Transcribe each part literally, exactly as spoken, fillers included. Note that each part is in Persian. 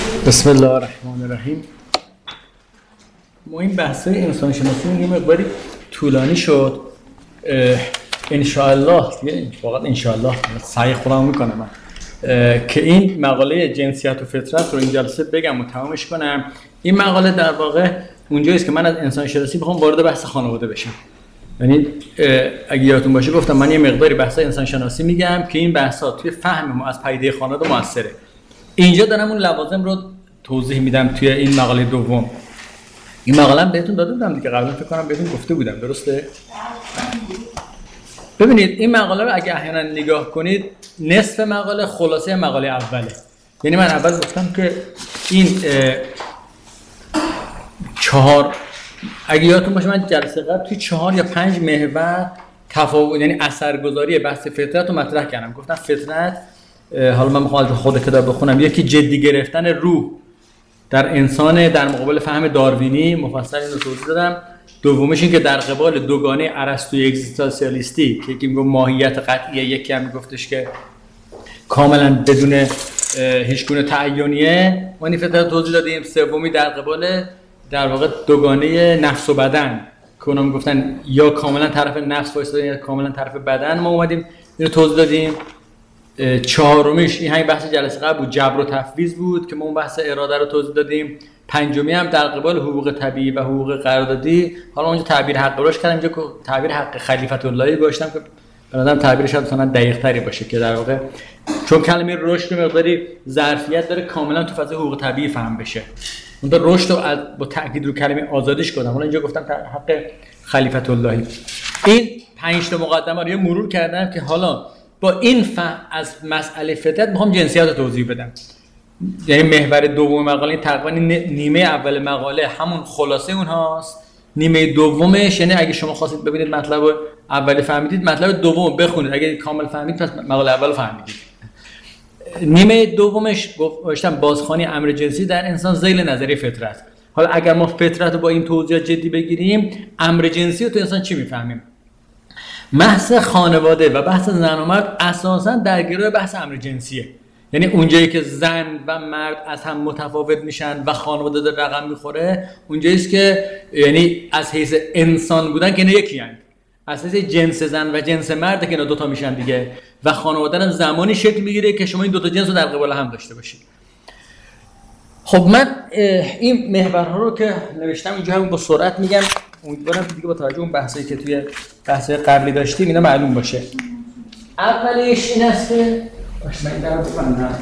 بسم الله الرحمن الرحیم. ما این بحث‌های انسان شناسی یه مقداری طولانی شد. ان شاء الله واقعا ان شاء الله سعی خودم میکنم من که این مقاله جنسیت و فطرت رو این جلسه بگم و تمامش کنم. این مقاله در واقع اونجایی است که من از انسان شناسی بخوام وارد بحث خانواده بشم. یعنی اگه یادتون باشه گفتم من یه مقداری بحث‌های انسان شناسی میگم که این بحث‌ها توی فهم ما از پدیده خانواده موثره. اینجا دارم اون لوازم رو توضیح میدم توی این مقاله دوم. این مقاله هم بهتون داده بودم دیگه، قبلا فکر کنم بهتون گفته بودم، درسته؟ ببینید این مقاله رو اگه احیانا نگاه کنید نصف مقاله خلاصه مقاله اوله. یعنی من اول گفتم که این چهار اگه یادتون باشه من جلسه قبل توی چهار یا پنج محور تفاوت یعنی اثرگذاری بحث فطرت رو مطرح کردم. گفتم فطرت، حالا من میخوام از خود کتاب بخونم، یکی جدی گرفتن روح در انسان در مقابل فهم داروینی، مفصل اینو توضیح دادم. دومش این که در قبال دوگانه ارسطویی اگزیستانسیالیستی که یکی میگه ماهیت قطعیه، یکی هم میگفتش که کاملا بدون هیچ گونه تعینیه، ما این فطرت توضیح دادیم. سومی در قبال در واقع دوگانه نفس و بدن که اونا میگفتن یا کاملا طرف نفس وایسادن یا کاملا طرف بدن، ما اومدیم اینو توضیح دادیم. چهارمیش این همین بحث جلسه قبل بود، جبر و تفویض بود که ما اون بحث اراده رو توضیح دادیم. پنجمی هم در قبال حقوق طبیعی و حقوق قراردادی، حالا اونجا تعبیر حق روش کردم، اینجا تعبیر حق خلیفت اللهی گذاشتم که به نظرم تعبیرش شاید مثلا دقیق تری باشه که در واقع چون کلمه رشد مقداری ظرفیت داره کاملا تو فضای حقوق طبیعی فهم بشه. اون رشد رو با تاکید رو کلمه آزادیش کردم، حالا اینجا گفتم حق خلیفت اللهی. این پنج تا مقدمه رو مرور کردم که حالا با این فهم از مسئله فطرت میخوام جنسیت رو توضیح بدم. یعنی محور دوم مقاله تقریبا نیمه اول مقاله همون خلاصه اونهاست، نیمه دومش یعنی اگه شما خواستید ببینید مطلب اولی فهمیدید، مطلب دوم بخونید، اگه کامل فهمیدید پس مقاله اول فهمیدید. نیمه دومش گفتم بازخوانی امر جنسی در انسان ذیل نظریه فطرت. حالا اگر ما فطرت رو با این توضیحات جدی بگیریم، امر جنسی رو تو انسان چی میفهمیم؟ بحث خانواده و بحث زن و مرد اساساً در گروه بحث امر جنسیه. یعنی اونجایی که زن و مرد از هم متفاوت میشن و خانواده در رقم میخوره، اونجاییست که یعنی از حیث انسان بودن که اینا یکی هستند. از حیث جنس زن و جنس مرد که اینا دوتا میشن دیگه، و خانواده هم زمانی شکل میگیره که شما این دوتا جنس رو در قبال هم داشته باشید. خب من این محورها رو که نوشتم اینجا همون با سرعت میگم، امیدوارم دیگه با توجه اون بحثایی که توی بحث‌های قبلی داشتیم اینا معلوم باشه. اولیش این است که باشه من این درو ببندم.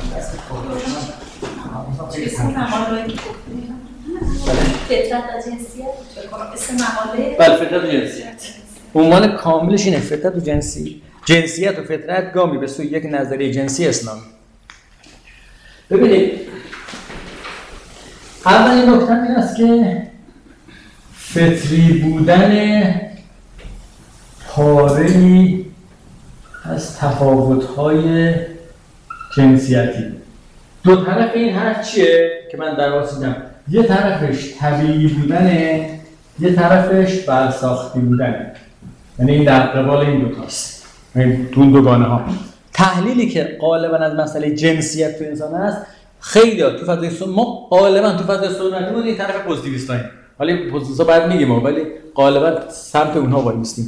اسم مقاله رو فطرت و جنسیت اسم مقاله بله فطرت و جنسیت. عنوان کاملش اینه، فطرت و جنسی جنسیت و فطرت گامی به سوی یک نظریه جنسی اسلامی. ببینید اولین نکته این است که فطری بودن پاره‌ای از تفاوت‌های جنسیتی. دو طرف این حرف چیه که من در واقع دیدم؟ یه طرفش طبیعی بودنه، یه طرفش برساختی بودنه. یعنی این در قبال این دو تاست، این دو دوگانه ها. تحلیلی که غالبا از مسئله جنسیت تو انسان هست، خیلی ها تو فضای سن ما غالبا تو فضای سنتی این طرف پوزیتیویستاییم. ولی پوزیتیویستا بعد میگیم ما، ولی غالبا سمت اونها وای میستیم.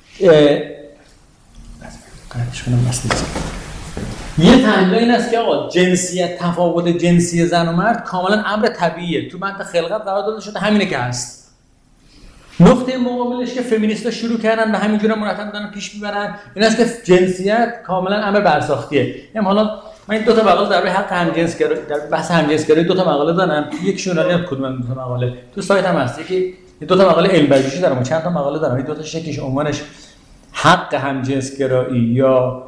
قرارش کنم مسئله یه تحلیل این است که آقا جنسیت، تفاوت جنسی زن و مرد کاملا امر طبیعیه، تو منطق خلقت قرار داده شده، همینه که هست. نقطه مقابلش که فمینیست‌ها شروع کردن و همینجوری مرتب دارن پیش میبرن این است که جنسیت کاملا امر برساختیه. یعنی حالا من این دو تا مقاله درباره حق همجنسگرایی در بحث همجنسگرایی دو تا مقاله دارم، یکیشون الان کدوم دو تا مقاله تو سایت هم هست، یکی دو تا مقاله علم پژوهشی دارم، چند تا مقاله دارم. این دو تا یکیش عنوانش حق همجنسگرایی یا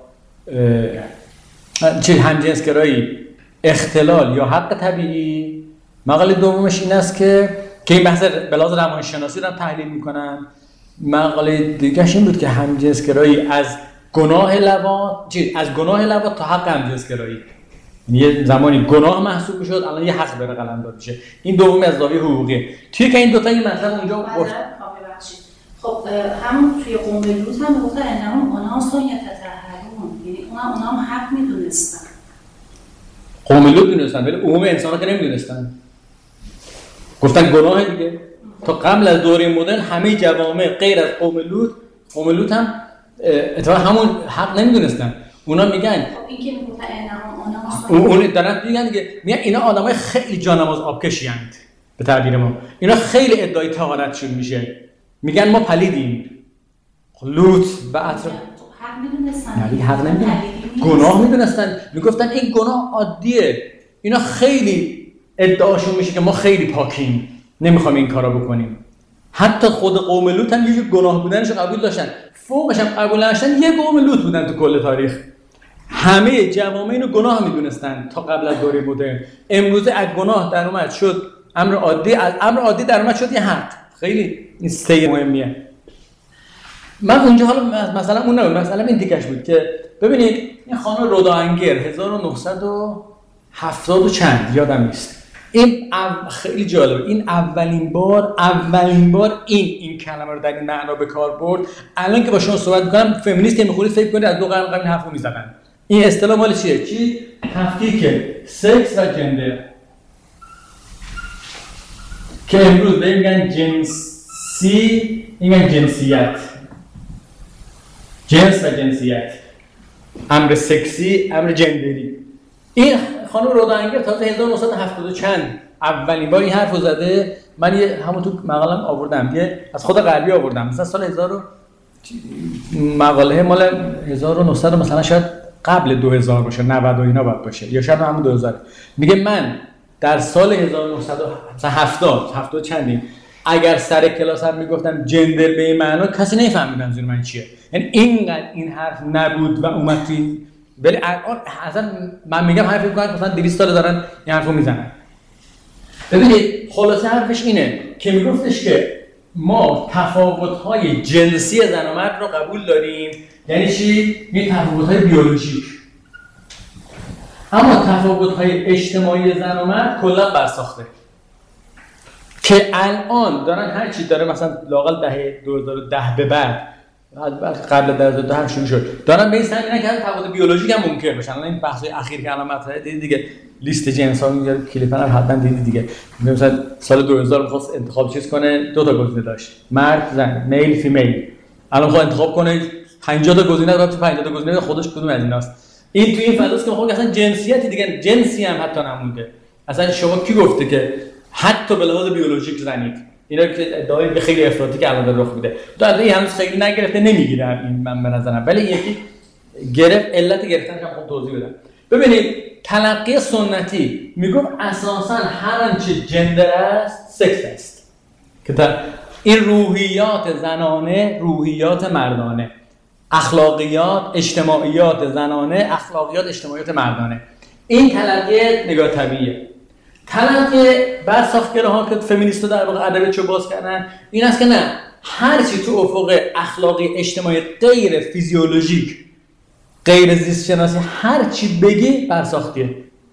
چه همجنسگرایی اختلال یا حق طبیعی. مقاله دومش این است که که این بحث به لحاظ روانشناسی رو تحلیل میکنن. مقاله دیگه‌ش این بود که همجنسگرایی از گناه لواط چی از گناه لواط تا حق همجنسگرایی، یه زمانی گناه محسوب میشد الان یه حق داره قلمداد میشه. این دومی از زاویه حقوقی. توی که این دو تا این مطلب اونجا گفت خب همون توی قوم لوط هم گفت انهم اناس یتطهرون، یعنی اونا اونا هم حق میدونستن. قوم لوط میدونستن ولی عموم انسان‌ها که نمیدونستن. گفتن گناه دیگه. تا قبل از دوره مدرن همه جوامع غیر از قوم لوط، قوم لوط هم اتفاقا همون حق نمیدونستن. اونا میگن خب این که میگفتن اینا اون دارن میگن دیگه، میگن اینا آدمای خیلی جانماز آبکشی‌اند به تعبیر ما. اینا خیلی ادعای طهارتشون میشه. میگن ما پلیدیم. لوط و اطراف حق میدونستن. نه حق نمیدونستن. گناه میدونستن. میگفتن این گناه عادیه. اینا خیلی ادعاشون میشه که ما خیلی پاکیم. نمیخوام این کارا بکنیم. حتی خود قوم لوط هم یه جور گناه بودنش رو قبول داشتن. فوقش هم قبول نداشتن یه قوم لوط بودن تو کل تاریخ. همه جوامع اینو گناه میدونستن تا قبل از دوره مدرن. امروزه از گناه در اومد شد امر عادی، از امر عادی در اومد شد یه حق. خیلی این سیر مهمیه. من اونجا حالا مثلا اون نبود، مثلا این دیگه‌اش بود که ببینید این خانم رودانگر هزار و نهصد و هفتاد و چند یادم نیست. این او... خیلی جالبه. این اولین بار اولین بار این این کلمه رو در این معنا به کار برد. الان که با شما صحبت می‌کنم فمینیست می‌خورید فکر کنید از دو قرن قبل این حرفو می‌زدن. این اصطلاح مال چیه؟ چی؟ تفکیک سکس و جندر. که امروز به میگن جنسی، میگن جنسیت. جنس و جنسیت. امر سکسی، امر جندری. این خانم رودانگر تازه هزار و نهصد و هفتاد و چند اولین بار این حرفو زده. من یه همون تو مقالم آوردم، یه از خود غربی آوردم. مثلا سال هزار مقاله مال هزار و نهصد مثلا شاید قبل دو هزار باشه، نود و اینا باید باشه یا شاید همون دو هزار. میگه من در سال هزار و نهصد و هفتاد هفتاد چندین اگر سر کلاس هم میگفتم جندر به این معنا کسی نمیفهمید منظور من چیه. یعنی اینقدر این حرف نبود و اومد توی، ولی الان اصلا من میگم حرف میگن مثلا دویست سال دارن این حرفو میزنن. ببینید خلاصه حرفش اینه که میگفتش که ما تفاوت‌های جنسی زن و مرد رو قبول داریم. یعنی چی؟ این تفاوت‌های بیولوژیک. اما تفاوت‌های اجتماعی زن و مرد کلا برساخته. که الان دارن هر چی داره مثلا لااقل دهه دو هزار و ده به بعد قبل دو هزار و ده هم شروع شد دارن به این سعی می‌کنن که تفاوت بیولوژیک هم ممکن بشه. الان این بحث اخیر که الان مطرحه دیدید دیگه، لیست جنس‌ها میگه کلیپ هم حتما دیدید دیگه. مثلا سال دو هزار می‌خواست انتخاب چیز کنه، دو تا گزینه داشت، مرد زن، میل فیمیل. الان می‌خواد انتخاب کنه پنجاه تا گزینه داره، تو پنجاه تا گزینه خودش کدوم از ایناست. این تو این فضاست که می‌خواد اصلا جنسیتی دیگه جنسی هم حتی نمونده. اصلا شما کی گفته که حتی به لحاظ بیولوژیک زنید؟ اینا که ادعای خیلی افراطی که الان رخ میده. تو از این هنوز خیلی نگرفته، نمیگیره این من به نظرم، ولی یکی گرفت، علت گرفتن که خود توضیح بدم. ببینید تلقی سنتی میگم اساساً هر آنچه جندر است سکس است. که تا این روحیات زنانه، روحیات مردانه، اخلاقیات اجتماعیات زنانه، اخلاقیات اجتماعیات مردانه. این تلقی نگاه طبیعیه. تلقی برساختگراها که فمینیست‌ها در واقع ادبیاتشو باز کردن این است که نه، هر چی تو افق اخلاقی اجتماعی غیر فیزیولوژیک، غیر زیست شناسی، هر چی بگی برساختیه.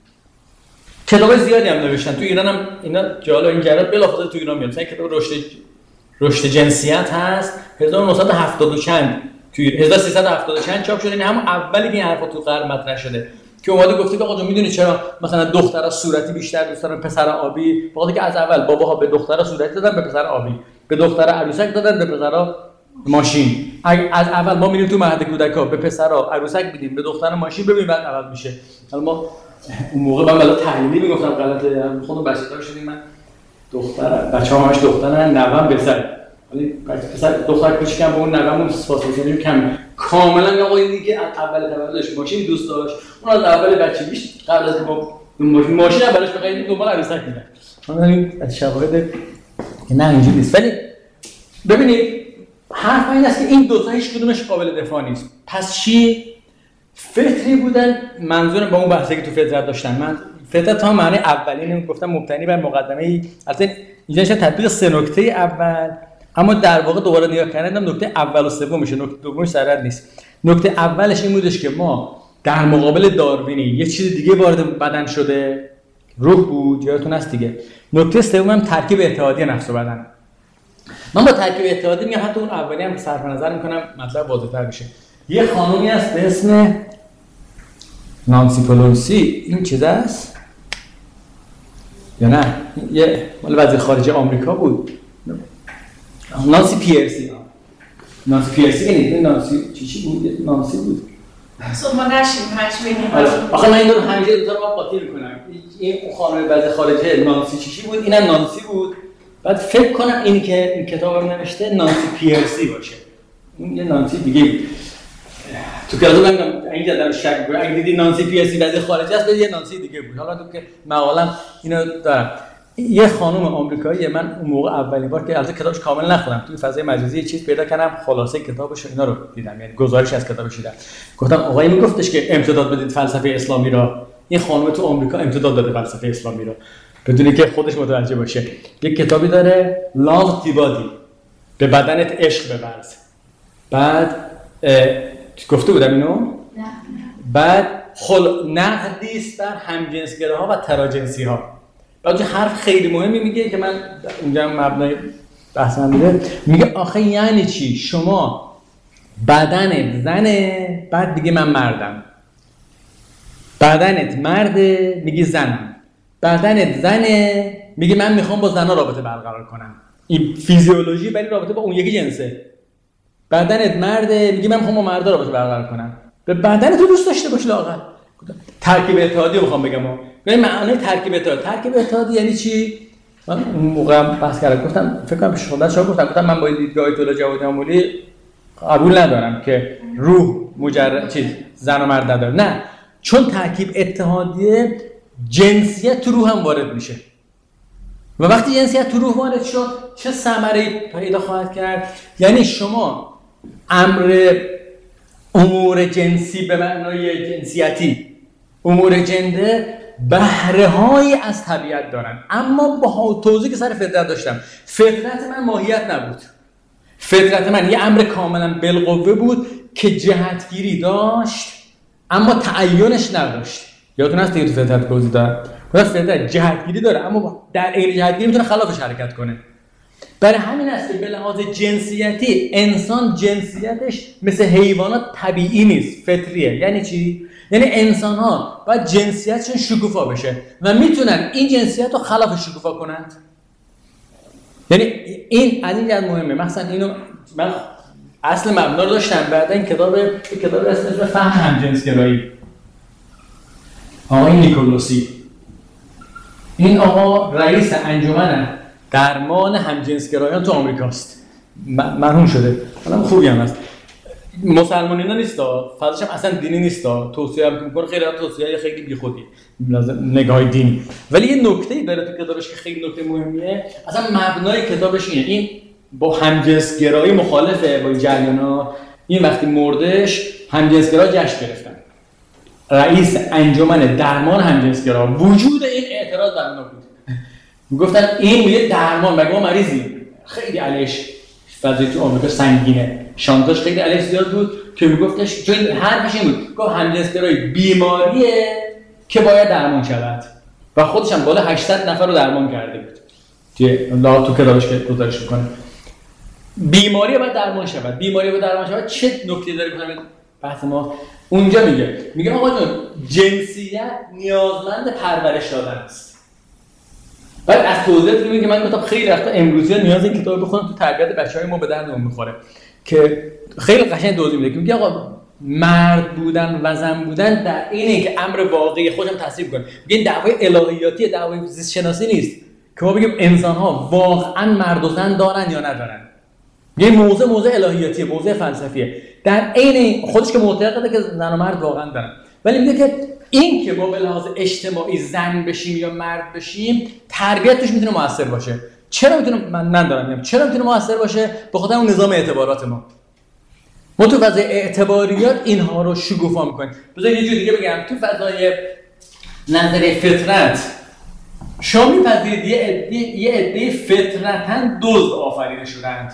کتاب زیادی هم نوشتن تو ایران هم اینا جالب این جرات بلافاصله تو ایران میاد. مثلا کتاب رشد رشد جنسیت هست هزار و نهصد و هفتاد و چند تو هزار و سیصد و هفتاد و چند چاپ شده. این همون اولی که این حرفا تو غرب مطرح شده که اومده گفته که آقا جون میدونی چرا مثلا دخترها صورتی بیشتر دوست دارن پسر آبی؟ بخاطر که از اول باباها به دخترها صورتی دادن، به پسر آبی، به دختر عروسک دادن، به پسرها ماشین. از اول ما میریم تو مهد کودکا به پسرها عروسک میدیم، به دختر ماشین، ببین بعد عوض میشه. حالا ما اون موقع من بالا تحلیلی میگفتم غلطه، خودم بچه‌دار شدیم، من دختر بچه‌ها همش دخترن، نوام پسر، ولی پسر دختر کوچیکم با اون نوامون فاصله کم. کاملا آقا این دیگه اول تولدش ماشین دوست داشت، اون از اول بچگیش قبل از با ماشین ماشین اولش بخرید دنبال عروسک می‌رفت. من این از شواهد نه اینجوری نیست. ولی ببینید حرف این است که این دو تا هیچ کدومش قابل دفاع نیست. پس چی؟ فطری بودن. منظورم با اون بحثی که تو فطرت داشتن، من فطرت تا معنی اولین گفتم مبتنی بر مقدمه، البته اینجا میشه تطبیق سه نکته اول، اما در واقع دوباره نگاه کردم نکته اول و سوم میشه، نکته دومش سرد نیست. نکته اولش این بودش که ما در مقابل داروینی یه چیز دیگه وارد بدن شده، روح بود، یادتون هست دیگه. نکته سوم هم ترکیب اتحادی نفس و بدن. من با ترکیب اتحادی میگم، حتی اون اولی هم صرف نظر میکنم مطلب واضح‌تر بشه. یه خانومی هست به اسم نانسی پلوسی این چیز است یا نه؟ یه مال وزیر خارجه آمریکا بود. نانسی پیرسی نانسی پیرسی که نیست نانسی چی چی بود؟ نانسی بود. صبح ما نشیم هرچی بگیم. آخه من این دو همیشه دو تا رو قاطی میکنم. این خانم وزیر خارجه نانسی چی چی بود؟ اینم نانسی بود. بعد فکر کنم اینی که این کتابم نوشته نانسی پیرسی باشه. این یه نانسی دیگه بود. تو که آدم میگم اینجا در شک کنم اگه دیدی نانسی پیرسی وزیر خارجه است یه نانسی دیگه بود. حالا تو که مقالم اینو دارم. یه خانم آمریکایی من اون موقع اولین بار که البته کتابش کامل نخوندم توی فضای مجازی یه چیز پیدا کردم خلاصه کتابش اینا رو دیدم یعنی گزارش از کتابش دیدم گفتم آقایی میگفتش که امتداد بدید فلسفه اسلامی را این خانم تو آمریکا امتداد داده فلسفه اسلامی را بدون که خودش متوجه باشه یک کتابی داره Love the Body به بدنت عشق بورز بعد گفته بودم اینو نه بعد خل نقدی است بر همجنسگراها و تراجنسی‌ها بعد حرف خیلی مهمی میگه که من اونجا مبنای بحثم میگه میگه آخه یعنی چی شما بدنت زنه بعد میگه من مردم بدنت مرده میگی زنم بدنت زنه میگه من میخوام با زنها رابطه برقرار کنم این فیزیولوژی ولی رابطه با اون یکی جنسه بدنت مرده میگه من میخوام با مردا رابطه برقرار کنم به بدنت رو دوست داشته باش لااقل ترکیب اتحادی میخوام بگم یعنی معنی ترکیب اتحادی ترکیب اتحادی یعنی چی من اون موقع بحث کردم گفتم فکر کنم شما شما گفتم گفتم من با دیدگاه آیت الله جوادی آملی قبول ندارم که روح مجرد چیز زن و مرد نداره نه چون ترکیب اتحادی جنسیت تو روح هم وارد میشه و وقتی جنسیت تو روح وارد شد چه ثمره‌ای پیدا خواهد کرد یعنی شما امر امور جنسی به معنای جنسیتی امور جنده بهره‌هایی از طبیعت دارن اما با توضیحی که سر فطرت داشتم فطرت من ماهیت نبود فطرت من یه امر کاملا بالقوه بود که جهتگیری داشت اما تعینش نداشت یادتون هست دیگه تو فطرت توضیح دادم فطرت جهتگیری داره اما در عین جهتگیری میتونه خلافش حرکت کنه برای همین است که به لحاظ جنسیتی انسان جنسیتش مثل حیوانات طبیعی نیست فطریه یعنی چی یعنی انسان ها باید جنسیتشون شکوفا بشه و میتونن این جنسیت رو خلاف شکوفا کنند یعنی این از این جهت مهمه مثلا اینو من اصل مبنا رو داشتم بعد این کتاب کتاب اسمش فهم همجنسگرایی آقای نیکولوسی این آقا رئیس انجمن درمان همجنسگرایان تو آمریکاست مرحوم شده حالا خوبی هم هست مسلمانی ها نیست فضلش هم اصلا دینی نیست توصیه هم میکنه خیلی هم توصیه خیلی بیخودی نگاه دینی ولی یه نکته‌ای داره تو کتابش که خیلی نکته مهمیه اصلا مبنای کتابش اینه این با همجنسگرایی مخالفه با جریانا این وقتی مردش همجنسگرا جشن گرفتن رئیس انجمن درمان همجنسگرا وجود این اعتراض بر اونا بود میگفتن این یه درمان مگه ما مریضیم خیلی علیش فضای تو آمریکا سنگینه شانتاژ خیلی علیش زیاد بود که میگفتش چون حرفش این بود گفت همجنسگرایی بیماریه که باید درمان شود و خودش هم بالا هشتصد نفر رو درمان کرده بود که لا تو کتابش که گزارش میکنه بیماری باید درمان شود بیماری باید درمان شود چه نکته داره کنم بحث ما اونجا میگه میگه آقا جون جنسیت نیازمند پرورش دادن است بعد از توضیحات میگه که من کتاب خیلی وقتا امروزی نیاز این کتاب بخونم تو تربیت بچهای ما به دردمون میخوره که خیلی قشنگ توضیح میده که میگه آقا مرد بودن و زن بودن در اینه که امر واقعی خودم تصریح کنه میگه این دعوای الهیاتی دعوای زیست شناسی نیست که ما بگیم انسان ها واقعا مرد و زن دارن یا ندارن یه موضوع موضوع الهیاتیه موضوع فلسفیه در عین خودش که معتقده که زن و مرد واقعا دارن ولی میگه که این که ما به لحاظ اجتماعی زن بشیم یا مرد بشیم تربیت توش میتونه موثر باشه چرا میتونه من من دارم میگم چرا میتونه موثر باشه به خاطر اون نظام اعتبارات ما ما تو فضای اعتباریات اینها رو شکوفا میکنیم بذار یه جور دیگه بگم تو فضای نظریه فطرت شما میپذیرید یه عده یه عده فطرتاً دزد آفریده شدند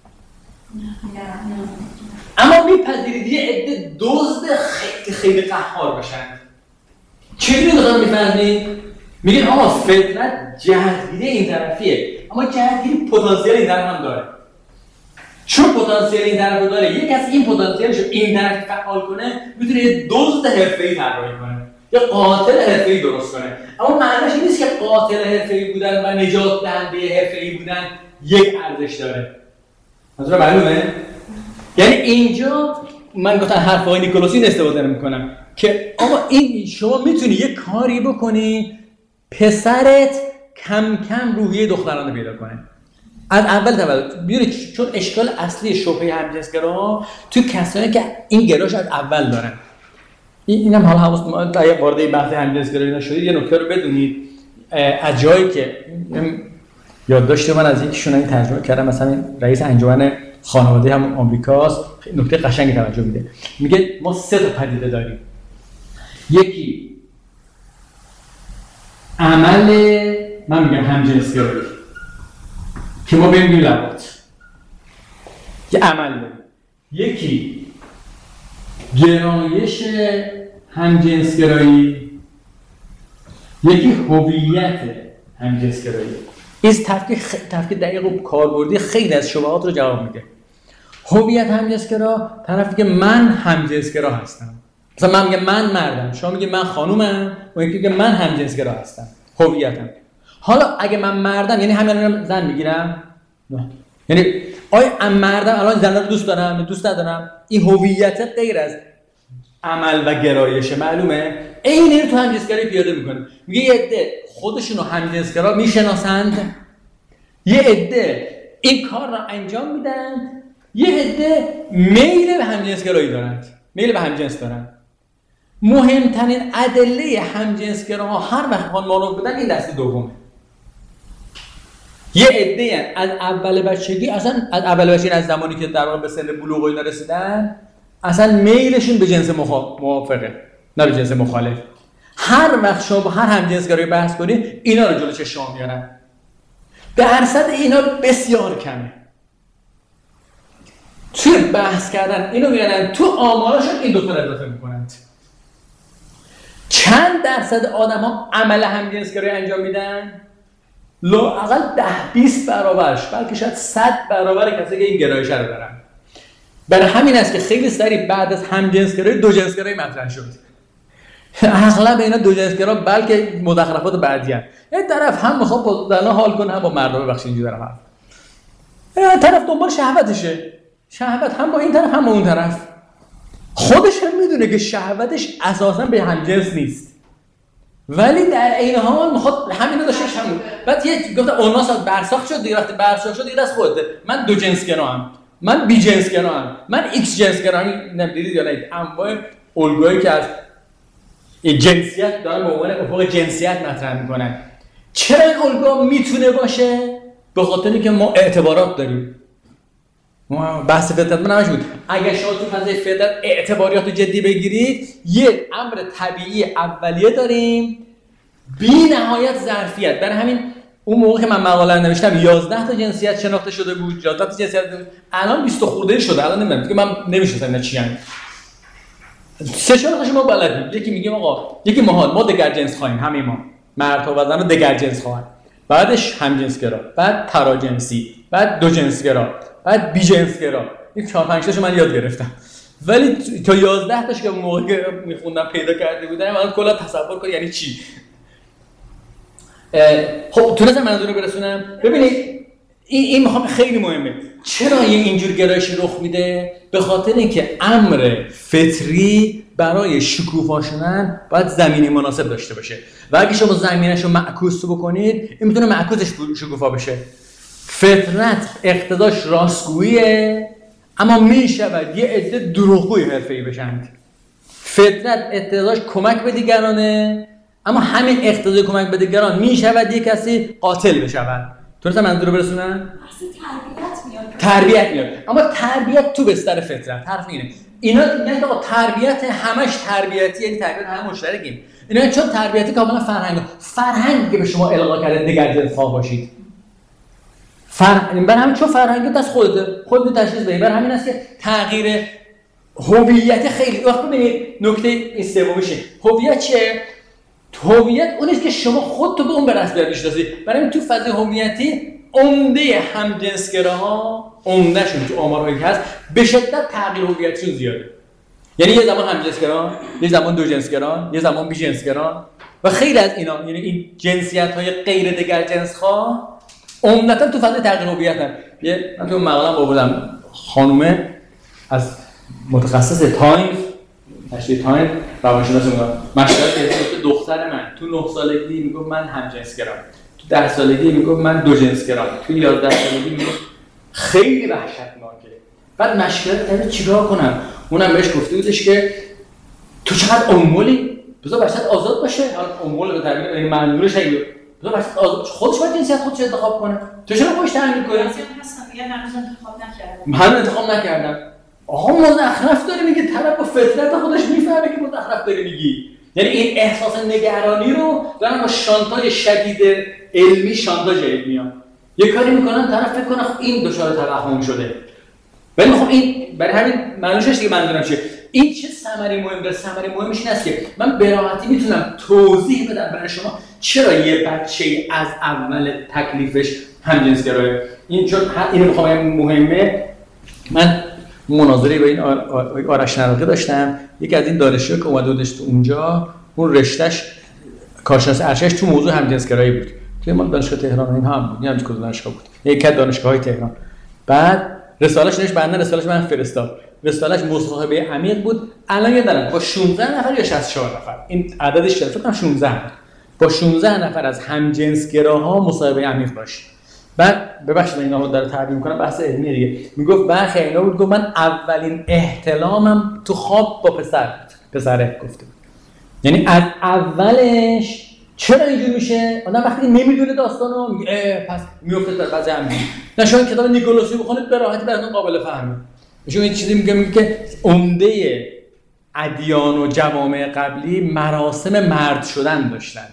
اما میپذیرید یه عده دزد خیلی خیلی قهار باشن چجوری دارم میفهمید؟ میگین آقا فطرت جهتگیری این طرفیه اما جهتگیری پتانسیل این طرف هم داره چون پتانسیل این طرف رو داره، یک از این پتانسیلش رو این طرف فعال کنه میتونه یه دزد حرفه‌ای طراحی کنه یا قاتل حرفه‌ای درست کنه. اما معنیش این نیست که قاتل حرفه‌ای بودن و نجات دهنده حرفه‌ای بودن یک ارزش داره. مثلا معلومه؟ یعنی اینجا من گفتم حرف آقای نیکولاسین استفاده نمی‌کنم که آقا این شما میتونی یه کاری بکنی پسرت کم کم روحیه دخترانه پیدا کنه. از اول تولد میدونی چون اشکال اصلی شبهه همجنسگرا تو کسانی که این گرایش از اول دارن. اینم حالا حواستون تا یه وارد بحث همجنسگرایی اینا شدید یه نکته رو بدونید از جایی که یادداشت من از یکیشون این ترجمه کردم، مثلا رئیس انجمن خانواده هم آمریکاست، نکته قشنگی توجه میده. میگه ما سه تا پدیده داریم. یکی عمل من میگم همجنسگرایی که ما بریم گیر لبات یه عمل داریم. یکی گرایش همجنسگرایی، یکی هویت همجنسگرایی. این تفکیک تفکیک دقیق و کاربردی خیلی از شبهات رو جواب میده. هویت همجنسگرا طرفی که من همجنسگرا هستم، مثلا من میگم من مردم، شما میگه من خانومم، و یکی میگه من همجنسگرا هستم، هویتم. حالا اگه من مردم یعنی همین الان زن میگیرم؟ نه. یعنی آیا ام مردم الان زن رو دوست دارم دوست ندارم؟ این هویت غیر از عمل و گرایش معلومه. این اینو تو همجنسگرایی پیاده میکنه. میگه یه عده خودشونو همجنسگرا میشناسند، یه عده این کار رو انجام میدن، یه عده میل به همجنسگرایی دارند، میل به همجنس دارن. مهمترین ادله همجنسگراها هر وقت ما رو بدن این دسته دومه. یه عده از اول بچگی، اصلا از اول بچگی از زمانی که در واقع به سن بلوغ اینا رسیدن اصلا میلشون به جنس موافقه نه به جنس مخالف. هر وقت شما با هر همجنسگرایی بحث کنید اینا رو جلوی چشم میارن. درصد اینا بسیار کمه. توی بحث کردن اینو میارن تو آماراشون این دو تا اضافه میکنند. چند درصد آدم ها عمل همجنسگرایی انجام میدن؟ لااقل ده بیست برابرش، بلکه شاید صد برابر کسی که این گرایش رو دارن. برای همین است که خیلی سریع بعد از همجنسگرایی دو جنسگرایی مطرح شد. اغلب اینا دو جنسگرا بلکه مزخرفات بعدی ان. این طرف هم میخواد با زنا حال کنه هم با مردا، ببخشید اینجوری دارم حرف. این طرف دنبال شهوتشه. شهوت هم با این طرف هم با اون طرف. خودش هم میدونه که شهوتش اساسا به همجنس نیست. ولی در عین حال میخواد همین رو داشته همون. بعد یه گفت اوناس از برساخت شد دیگه، وقتی برساخت شد دیگه دست خودته. من دو جنسگرام، من بی جنسگرام، من ایکس جنسگرام. نمیدونید یا نه انواع الگویی که از جنسیت دارن به عنوان افق جنسیت مطرح میکنن. چرا این الگو میتونه باشه؟ به خاطر اینکه ما اعتبارات داریم. ما بحث فطرت من همش بود. اگه شما تو فضای فطرت اعتباریات جدی بگیرید، یه امر طبیعی اولیه داریم بی نهایت ظرفیت. برای همین اون موقع که من مقاله رو نوشتم یازده تا جنسیت شناخته شده بود، یازده تا جنسیت بود. الان بیست خورده شده. الان نمیدونم دیگه، من نمی‌شناسم اینا چی ان. سه چهار تاشو ما بلدیم. یکی میگیم آقا یکی ما ما دگر جنس خواهیم، همه ما مردها و زن‌ها دگر جنس خواهند. بعدش همجنسگرا، بعد تراجنسی، بعد دو جنسگرا، بعد بی جنسگرا. این چهار پنج تاشو من یاد گرفتم. ولی تا یازده تاش که موقع میخوندم پیدا کرده بودم، من کلا تصور کنم یعنی چی. خب تونستم منظور رو برسونم. ببینید این این میخوام خیلی مهمه. چرا یه اینجور گرایشی رخ میده؟ به خاطر اینکه امر فطری برای شکوفا شدن باید زمینه مناسب داشته باشه. و اگه شما زمینه‌شو معکوس بکنید، این میتونه معکوسش شکوفا بشه. فطرت اقتضاش راستگوییه، اما میشود یه عده دروغگوی حرفه‌ای بشن. فطرت اقتضاش کمک به دیگرانه، اما همین اقتضای کمک به دیگران میشود یه کسی قاتل بشود. تونستم منظور رو برسونم؟ اصلا تربیت میاد. تربیت میاد. اما تربیت تو بستر فطرت. حرف اینه. اینا میگن آقا تربیت همش تربیتی، یعنی تربیت همه مشترکیم. اینا چون تربیتی کاملا فرهنگ، فرهنگی که به شما القا کرده دگر جنس خواه باشید. فرهنگ برای همین چون فرهنگ دست خودته، خودت تشخیص بدی. برای همین است که تغییر هویت خیلی وقت ببینید نکته این سومیشه. هویت چیه؟ هویت اون است که شما خودتو به اون به رسمیت میشناسید. برای همین تو فضای هویتی عمده همجنسگراها عمدهشون تو آمارهایی که هست به شدت تغییر هویتشون زیاده. یعنی یه زمان همجنسگران، یه زمان دو جنسگران، یه زمان بی جنسگران و خیلی از اینا، یعنی این جنسیت‌های غیر دگر جنس‌خواه عمدتاً تو فضای تغییر هویتن. یه من تو مقاله‌ام آوردم خانومه از متخصص تایمز، نشریه تایمز روانشناس میگم مشورت گرفت دختر من تو نه سالگی میگفت من همجنسگرام، تو ده سالگی میگفت من دو جنسگرام، تو یازده سالگی میگفت خیلی وحشتناکه. بعد مشورت کرد چیکار کنم؟ اونم بهش گفته بودش که تو چقدر امولی، بذار بچه‌ت آزاد باشه. حالا امول به تعبیر این منظورش اینه، بذار بچه‌ت آزاد خودش باید جنسیت خودش انتخاب کنه. تو چرا خودش تعیین کنی؟ بعضی هستن میگن هنوز انتخاب نکردم. من انتخاب نکردم. آقا مزخرف داری میگه، طرف با فطرت خودش میفهمه که مزخرف داری میگی. یعنی این احساس نگرانی رو دارن با شانتاژ شدید علمی شانتاژ علمیه. یه کاری میکنن طرف فکر کنه خب این دچار توهم شده. ولی خب این برای همین معنیش دیگه منظورم چیه؟ این چه ثمری مهم داره؟ ثمری مهمش این است که من به راحتی میتونم توضیح بدم برای شما چرا یه بچه از اول تکلیفش همجنسگرایه. این چون اینو میخوام مهمه. من مناظره با این آرش نراقی داشتم، یکی از این دانشجوها که اومده بودش تو اونجا، اون رشتهش کارشناس ارشدش تو موضوع همجنسگرایی بود. توی ما دانشگاه تهران این هم بود، نمیدونم کدوم دانشگاه بود، یکی از دانشگاه‌های تهران. بعد رساله‌اش نوشت، بنده رساله‌اش من فرستاد. رساله‌اش مصاحبه عمیق بود. الان یادم با شانزده نفر یا شصت و چهار نفر، این عددش فکر کنم شانزده بود، با شانزده نفر از همجنسگراها مصاحبه عمیق داشت. بعد ببخشید اینا رو داره تعبیر می‌کنم، بحث علمی دیگه. میگفت برخی اینا بود گفت من اولین احتلامم تو خواب با پسر بود. پسره گفته بود. یعنی از اولش چرا اینجوری میشه؟ آدم وقتی نمیدونه داستانو میگه پس میفته در بعضی همین. نه شما کتاب نیکولوسی بخونید به راحتی براتون قابل فهمه. شما این چیزی میگه میگه که عمده ادیان و جوامع قبلی مراسم مرد شدن داشتند.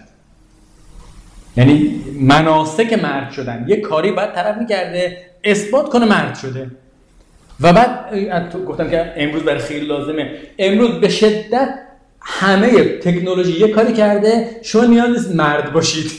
یعنی مناسک مرد شدن، یه کاری باید طرف میکرده اثبات کنه مرد شده. و بعد گفتم که امروز برای خیلی لازمه، امروز به شدت همه تکنولوژی یه کاری کرده شما نیاز نیست مرد باشید.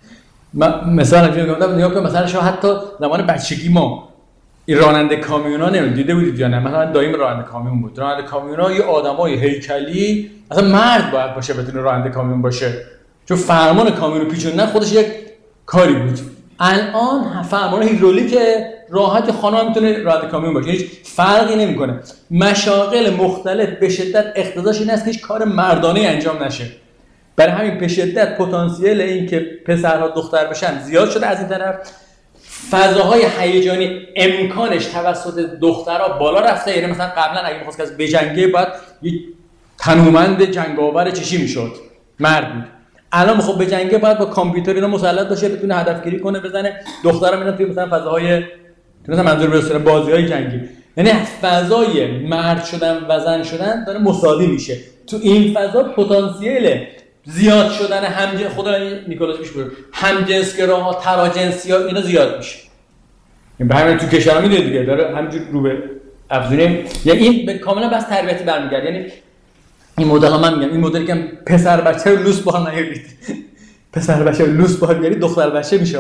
مثلا گفتم نگاه کن، مثلا شما حتی زمان بچگی ما این راننده کامیونا نمیدونم دیده بودید یا نه، مثلا دایم راننده کامیون بود. راننده کامیونا یه آدمای هیکلی، مثلا مرد باید باشه بتونه راننده کامیون باشه، چون فرمان کامیون پیچوندن خودش یک کاری بود. الان فرمان هیدرولیک راحت خانم میتونه راننده کامیون باشه، هیچ فرقی نمیکنه. مشاغل مختلف به شدت اقتضاش این است که هیچ کار مردانه انجام نشه. برای همین به شدت پتانسیل این که پسرها دختر بشن زیاد شده. از این طرف فضاهای هیجانی امکانش توسط دخترها بالا رفته. یعنی مثلا قبلا اگه می‌خواست کسی بجنگه باید یک تنومند جنگاور چشی میشد، مرد بود. الان میخواد بجنگه باید با کامپیوتر اینا مسلط باشه، بتونه هدفگیری کنه، بزنه. دخترها میرن توی مثلا فضاهای مثلا منظور برسونه بازی‌های جنگی. یعنی فضای مرد شدن و زن شدن داره مساوی میشه. تو این فضا پتانسیل زیاد شدن همجنس خدا نیکولاس پیش برد همجنسگراها، تراجنسی‌ها اینا زیاد میشه. این به همین تو کشورها میدونید دیگه داره همینجور رو به افزونه. یعنی این به کاملا بس تربیتی برمیگرده. یعنی این مدل ها من میگم این مدلی که پسر بچه رو لوس با هم نیارید، پسر بچه رو لوس با هم بیارید دختر بچه میشه.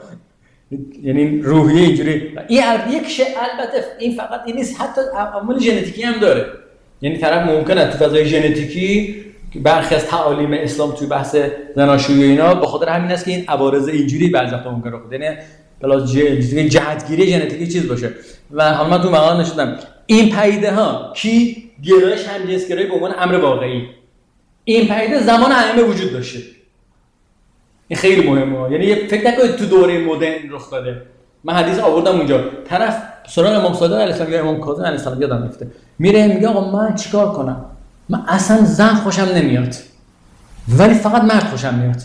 یعنی روحیه اینجوری. این یک شه البته این فقط این نیست، حتی عوامل ژنتیکی هم داره. یعنی طرف ممکنه تو فضای ژنتیکی برخی از تعالیم اسلام توی بحث زناشویی و اینا به خاطر همین است که این عوارض اینجوری بعضی وقتا ممکنه رخ بده، یعنی بلاز جهتگیری ژنتیکی چیز باشه. و حالا من تو مقاله نشدم این پدیده ها کی گرایش همجنسگرایی به عنوان امر واقعی، این پدیده زمان ائمه وجود داشته. این خیلی مهمه. یعنی یه فکر نکنید تو دوره مدرن رخ داده. من حدیث آوردم اونجا، طرف سراغ امام صادق علیه السلام یا امام کاظم علیه السلام یادم میفته، میره میگه آقا من چیکار کنم؟ من اصلا زن خوشم نمیاد ولی فقط مرد خوشم میاد.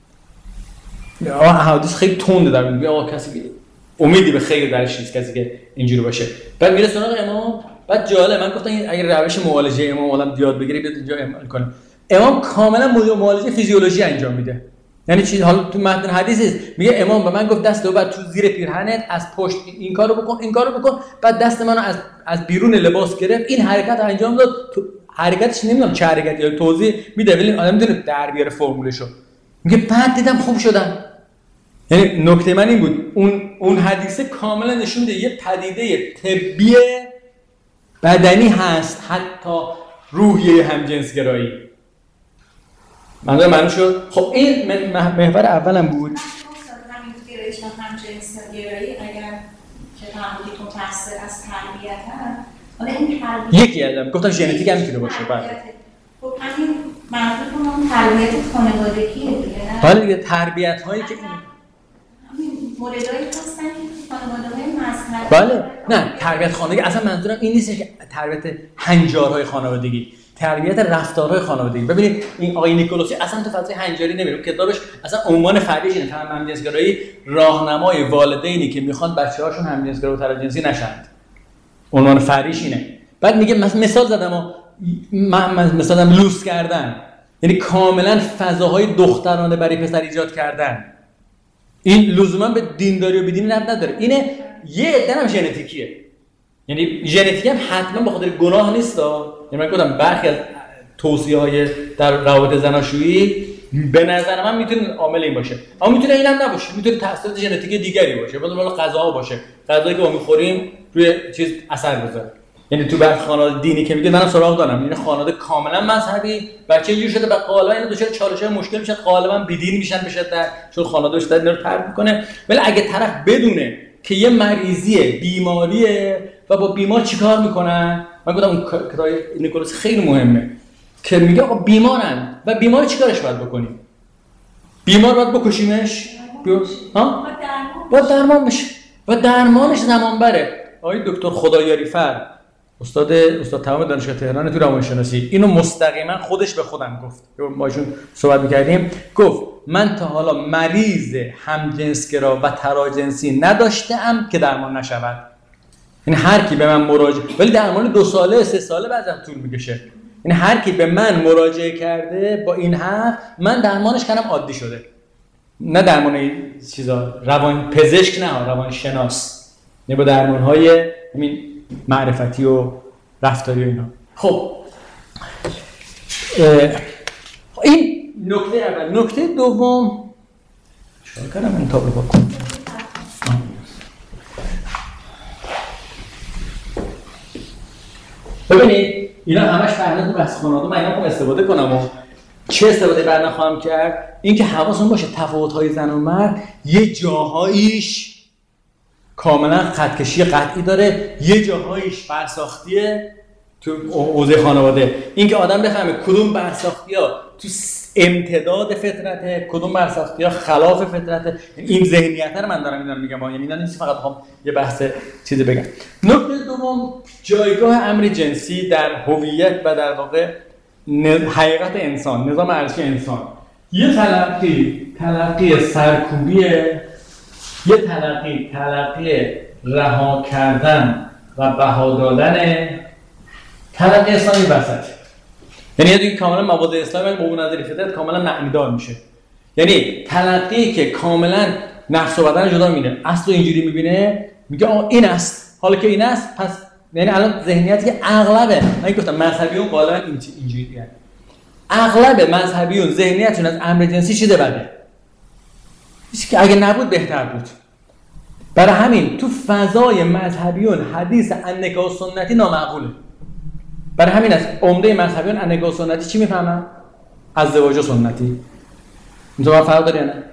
آقا حدیث خیلی تنده در میگه آقا کسی امیدی به خیر درش نیست کسی که اینجوری باشه. بعد میره سراغ امام. بعد جالب من گفتم اگه روش معالجه امام آدم یاد بگیری بیاد اینجا عمل کنه. امام کاملا معالجه فیزیولوژی انجام میده. یعنی چی؟ حالا تو متن حدیث میگه امام به من گفت دست رو بعد تو زیر پیرهنت از پشت این کارو بکن این کارو بکن، بعد دست منو از از بیرون لباس گرفت این حرکت انجام داد. تو حرکتش نمیدونم چه حرکتی یا توضیح میده ولی آدم میدونه در بیاره فرمولشو. میگه بعد دیدم خوب شدم. یعنی نکته من این بود اون اون حدیثه کاملا نشون میده یه پدیده طبی بدنی هست حتی روحیه همجنسگرایی. منظور من شد. خب این محور اولم بود. همین گرایش همجنسگرایی اگر که تعاملی متأثر از تربیت هست، حالا این تربیت یکی ازم گفتم ژنتیک هم میتونه باشه. بله. خب همین منظورم اون تربیت خانوادگیه دیگه. بله دیگه تربیت هایی که همین موردایی هستن که خانواده‌های مذهبی. بله نه تربیت خانوادگی اصلا منظورم این نیست که تربیت هنجارهای خانوادگی، تربیت رفتارهای خانوادگی. ببینید این آقای نیکولوسی اصلا تو فضای هنجاری نمیره. کتابش اصلا عنوان فردیش اینه، فهم همجنسگرایی راهنمای والدینی که میخوان بچه‌هاشون همجنسگرا و تراجنسی نشند. عنوان فردیش اینه. بعد میگه مثال زدم من مثلا لوس کردن، یعنی کاملا فضاهای دخترانه برای پسر ایجاد کردن. این لزوما به دینداری و بدین ربط نداره. اینه یه عده هم ژنتیکیه. یعنی ژنتیک هم حتما به خاطر گناه نیست. یعنی من گفتم برخی از توصیه‌های در روابط زناشویی به نظر من میتونه عامل این باشه. اما میتونه اینم نباشه. میتونه تاثیرات ژنتیکی دیگری باشه. مثلا غذاها باشه. غذایی که ما می‌خوریم روی چیز اثر بذاره. یعنی تو برخی خانواده دینی که میگه منم سراغ دارم، یعنی خانواده کاملا مذهبی، بچه اینجوری شده و غالبا اینا دچار چالش‌های مشکل میشن، غالبا بی‌دین میشن به شدت چون خانواده بیشتر اینا رو ترک میکنه. ولی اگه طرف بدونه که یه مریضیه، بیماریه و با بیمار چیکار میکنن، من گفتم اون کتاب نیکولوس خیلی مهمه که میگه آقا بیمارن و بیمار چیکارش باید بکنیم؟ بیمار باید بکشیمش؟ ها؟ با درمان بشه. و درمانش زمان بره. آقای دکتر خدایاری فر استاد استاد تمام دانشگاه تهران تو روانشناسی اینو مستقیما خودش به خودم گفت. ما ایشون صحبت می‌کردیم، گفت من تا حالا مریض همجنسگرا و تراجنسی نداشتم که درمان نشود. یعنی هر کی به من مراجعه، ولی درمان دو ساله سه ساله بعضی طول می‌کشه. یعنی هر کی به من مراجعه کرده با این حرف، من درمانش کردم عادی شده. نه درمان چیزا روان پزشک نه، روان شناس. نه با درمان‌های همین معرفتی و رفتاری و اینا. خب این نکته اول. نکته دوم چیکار کنم این تابلو پاک کنم. ببینید اینا همش فرهنگ بحث خانواده، من اینا رو استفاده کنم و چه استفاده بر نخواهم کرد. اینکه حواستون باشه تفاوت‌های زن و مرد یه جاهاییش کاملا خطکشی قطعی داره، یه جاهاییش برساختیه تو حوزه خانواده. اینکه آدم بفهمه کدوم برساختی‌ها تو امتداد فطرته، کدوم برساختی‌ها خلاف فطرته. این ذهنیت رو من دارم اینا رو میگم، یعنی اینا نیست فقط بخوام یه بحث چیزی بگم. نکته دوم جایگاه امر جنسی در هویت و در واقع حقیقت انسان، نظام ارزشی انسان. یه تلقی تلقی سرکوبیه، یه تلقی تلقی رها کردن و بها دادن. تلقی اسلامی وسط، یعنی یه دیگه کاملا مواد اسلامی با اون نظری فطرت کاملا معنیدار میشه. یعنی تلقی که کاملا نفس و بدن جدا میبینه، اصل رو اینجوری میبینه، میگه آقا این است، حالا که این است پس، یعنی الان ذهنیتی که اغلبه، من گفتم مذهبیون غالبا اینجوری هستن، اغلب مذهبیون ذهنیتشون از امر جنسی چیزه بده، چیزی که اگه نبود بهتر بود. برای همین تو فضای مذهبیون حدیث النکاح سنتی نامعقوله. برای همین است عمده مذهبیون النکاح سنتی چی میفهمن؟ ازدواج سنتی. اینجا فرق داره یا نه؟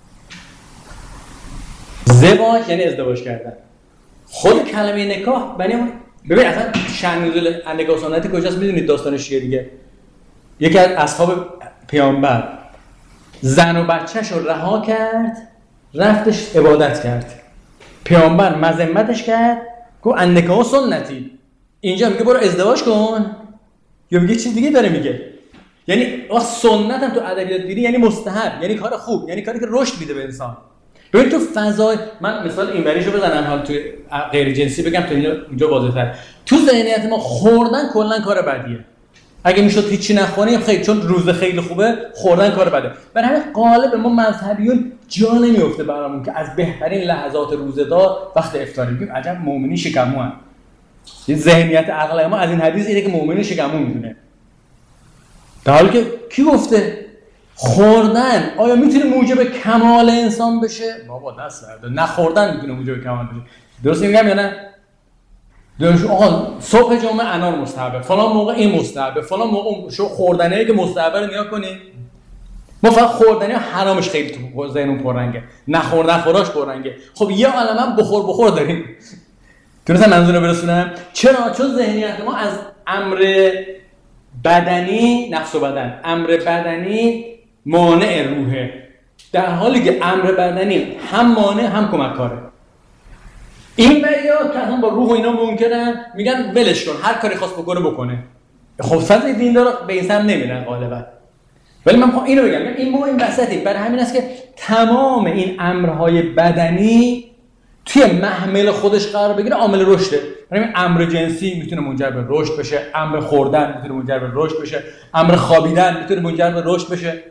ازدواج یعنی ازدواج کردن. خود کلمه نکاح ببین ببین اصلا شأن نزول النکاح سنتی کجاست میدونید؟ داستانش چیه دیگه؟ یکی از اصحاب پیامبر زن و بچه‌ش رو رها کرد، رفتش عبادت کرد. پیامبر مذمتش کرد، گفت النکاح سنتی. اینجا میگه برو ازدواج کن، یا میگه چیز دیگه داره میگه. یعنی سنت هم تو ادبیات دینی یعنی مستحب، یعنی کار خوب، یعنی کاری که رشد میده به انسان. ببین تو فضای من مثال اینوریشو بزنم، حال تو غیر جنسی بگم تو اینجا واضح‌تر. تو ذهنیت ما خوردن کلا کار بدیه. اگه میشد هیچی نخوریم خیلی، چون روز خیلی خوبه، خوردن کار بده. برای همین غالب ما مذهبیون جا نمیفته برامون که از بهترین لحظات روزه‌دار وقت افطاری بگیم عجب مؤمنی شکمو. این ذهنیت عقل ما از این حدیث اینه که مؤمن شکمو میدونه. در حالی که کی گفته؟ خوردن آیا میتونه موجب کمال انسان بشه؟ بابا دست درد. نخوردن میتونه موجب کمال بشه. درست میگم یا نه؟ درست. آقا صبح جمعه انار مستحبه، فلان موقع این مستحبه، فلان موقع شو خوردنی که مستحبه رو نگاه کنید. ما فقط خوردنی حرامش خیلی تو ذهنمون پررنگه، نخوردن خوراش پررنگه. خب یه عالمه بخور بخور داریم. درست منظور رو برسونم؟ چرا؟ چون ذهنیت ما از امر بدنی، نفس و بدن، امر بدنی مانع روحه، در حالی که امر بدنی هم مانع هم کمک کاره. این بریا که اصلا با روح و اینا منکرن، میگن ولش کن، هر کاری خواست بکنه بکنه. خب فضل دیندار به این سمت نمیرن غالبا. ولی من میخوام اینو بگم، این ما این وسطی، برای همین است که تمام این امرهای بدنی توی محمل خودش قرار بگیره عامل رشده. برای همین امر جنسی میتونه منجر به رشد بشه، امر خوردن میتونه منجر به رشد بشه، امر خوابیدن میتونه منجر به رشد بشه.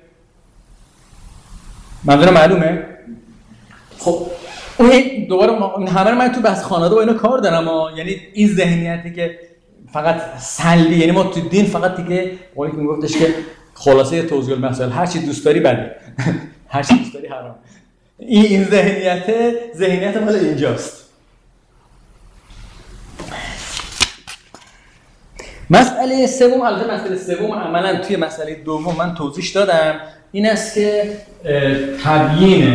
منظورم معلومه؟ خب اون دوباره همه من تو بحث خانواده و اینا کار دارم ها. یعنی این ذهنیتی که فقط سلی، یعنی ما تو دین فقط دیگه قولی که میگفتش که خلاصه توضیح المسائل هر چی دوست داری بده هر چی دوست داری حرام. این این ذهنیت ذهنیت مال اینجاست. مسئله سوم، البته مسئله سوم عملاً توی مسئله دوم من توضیح دادم، این است که تبیین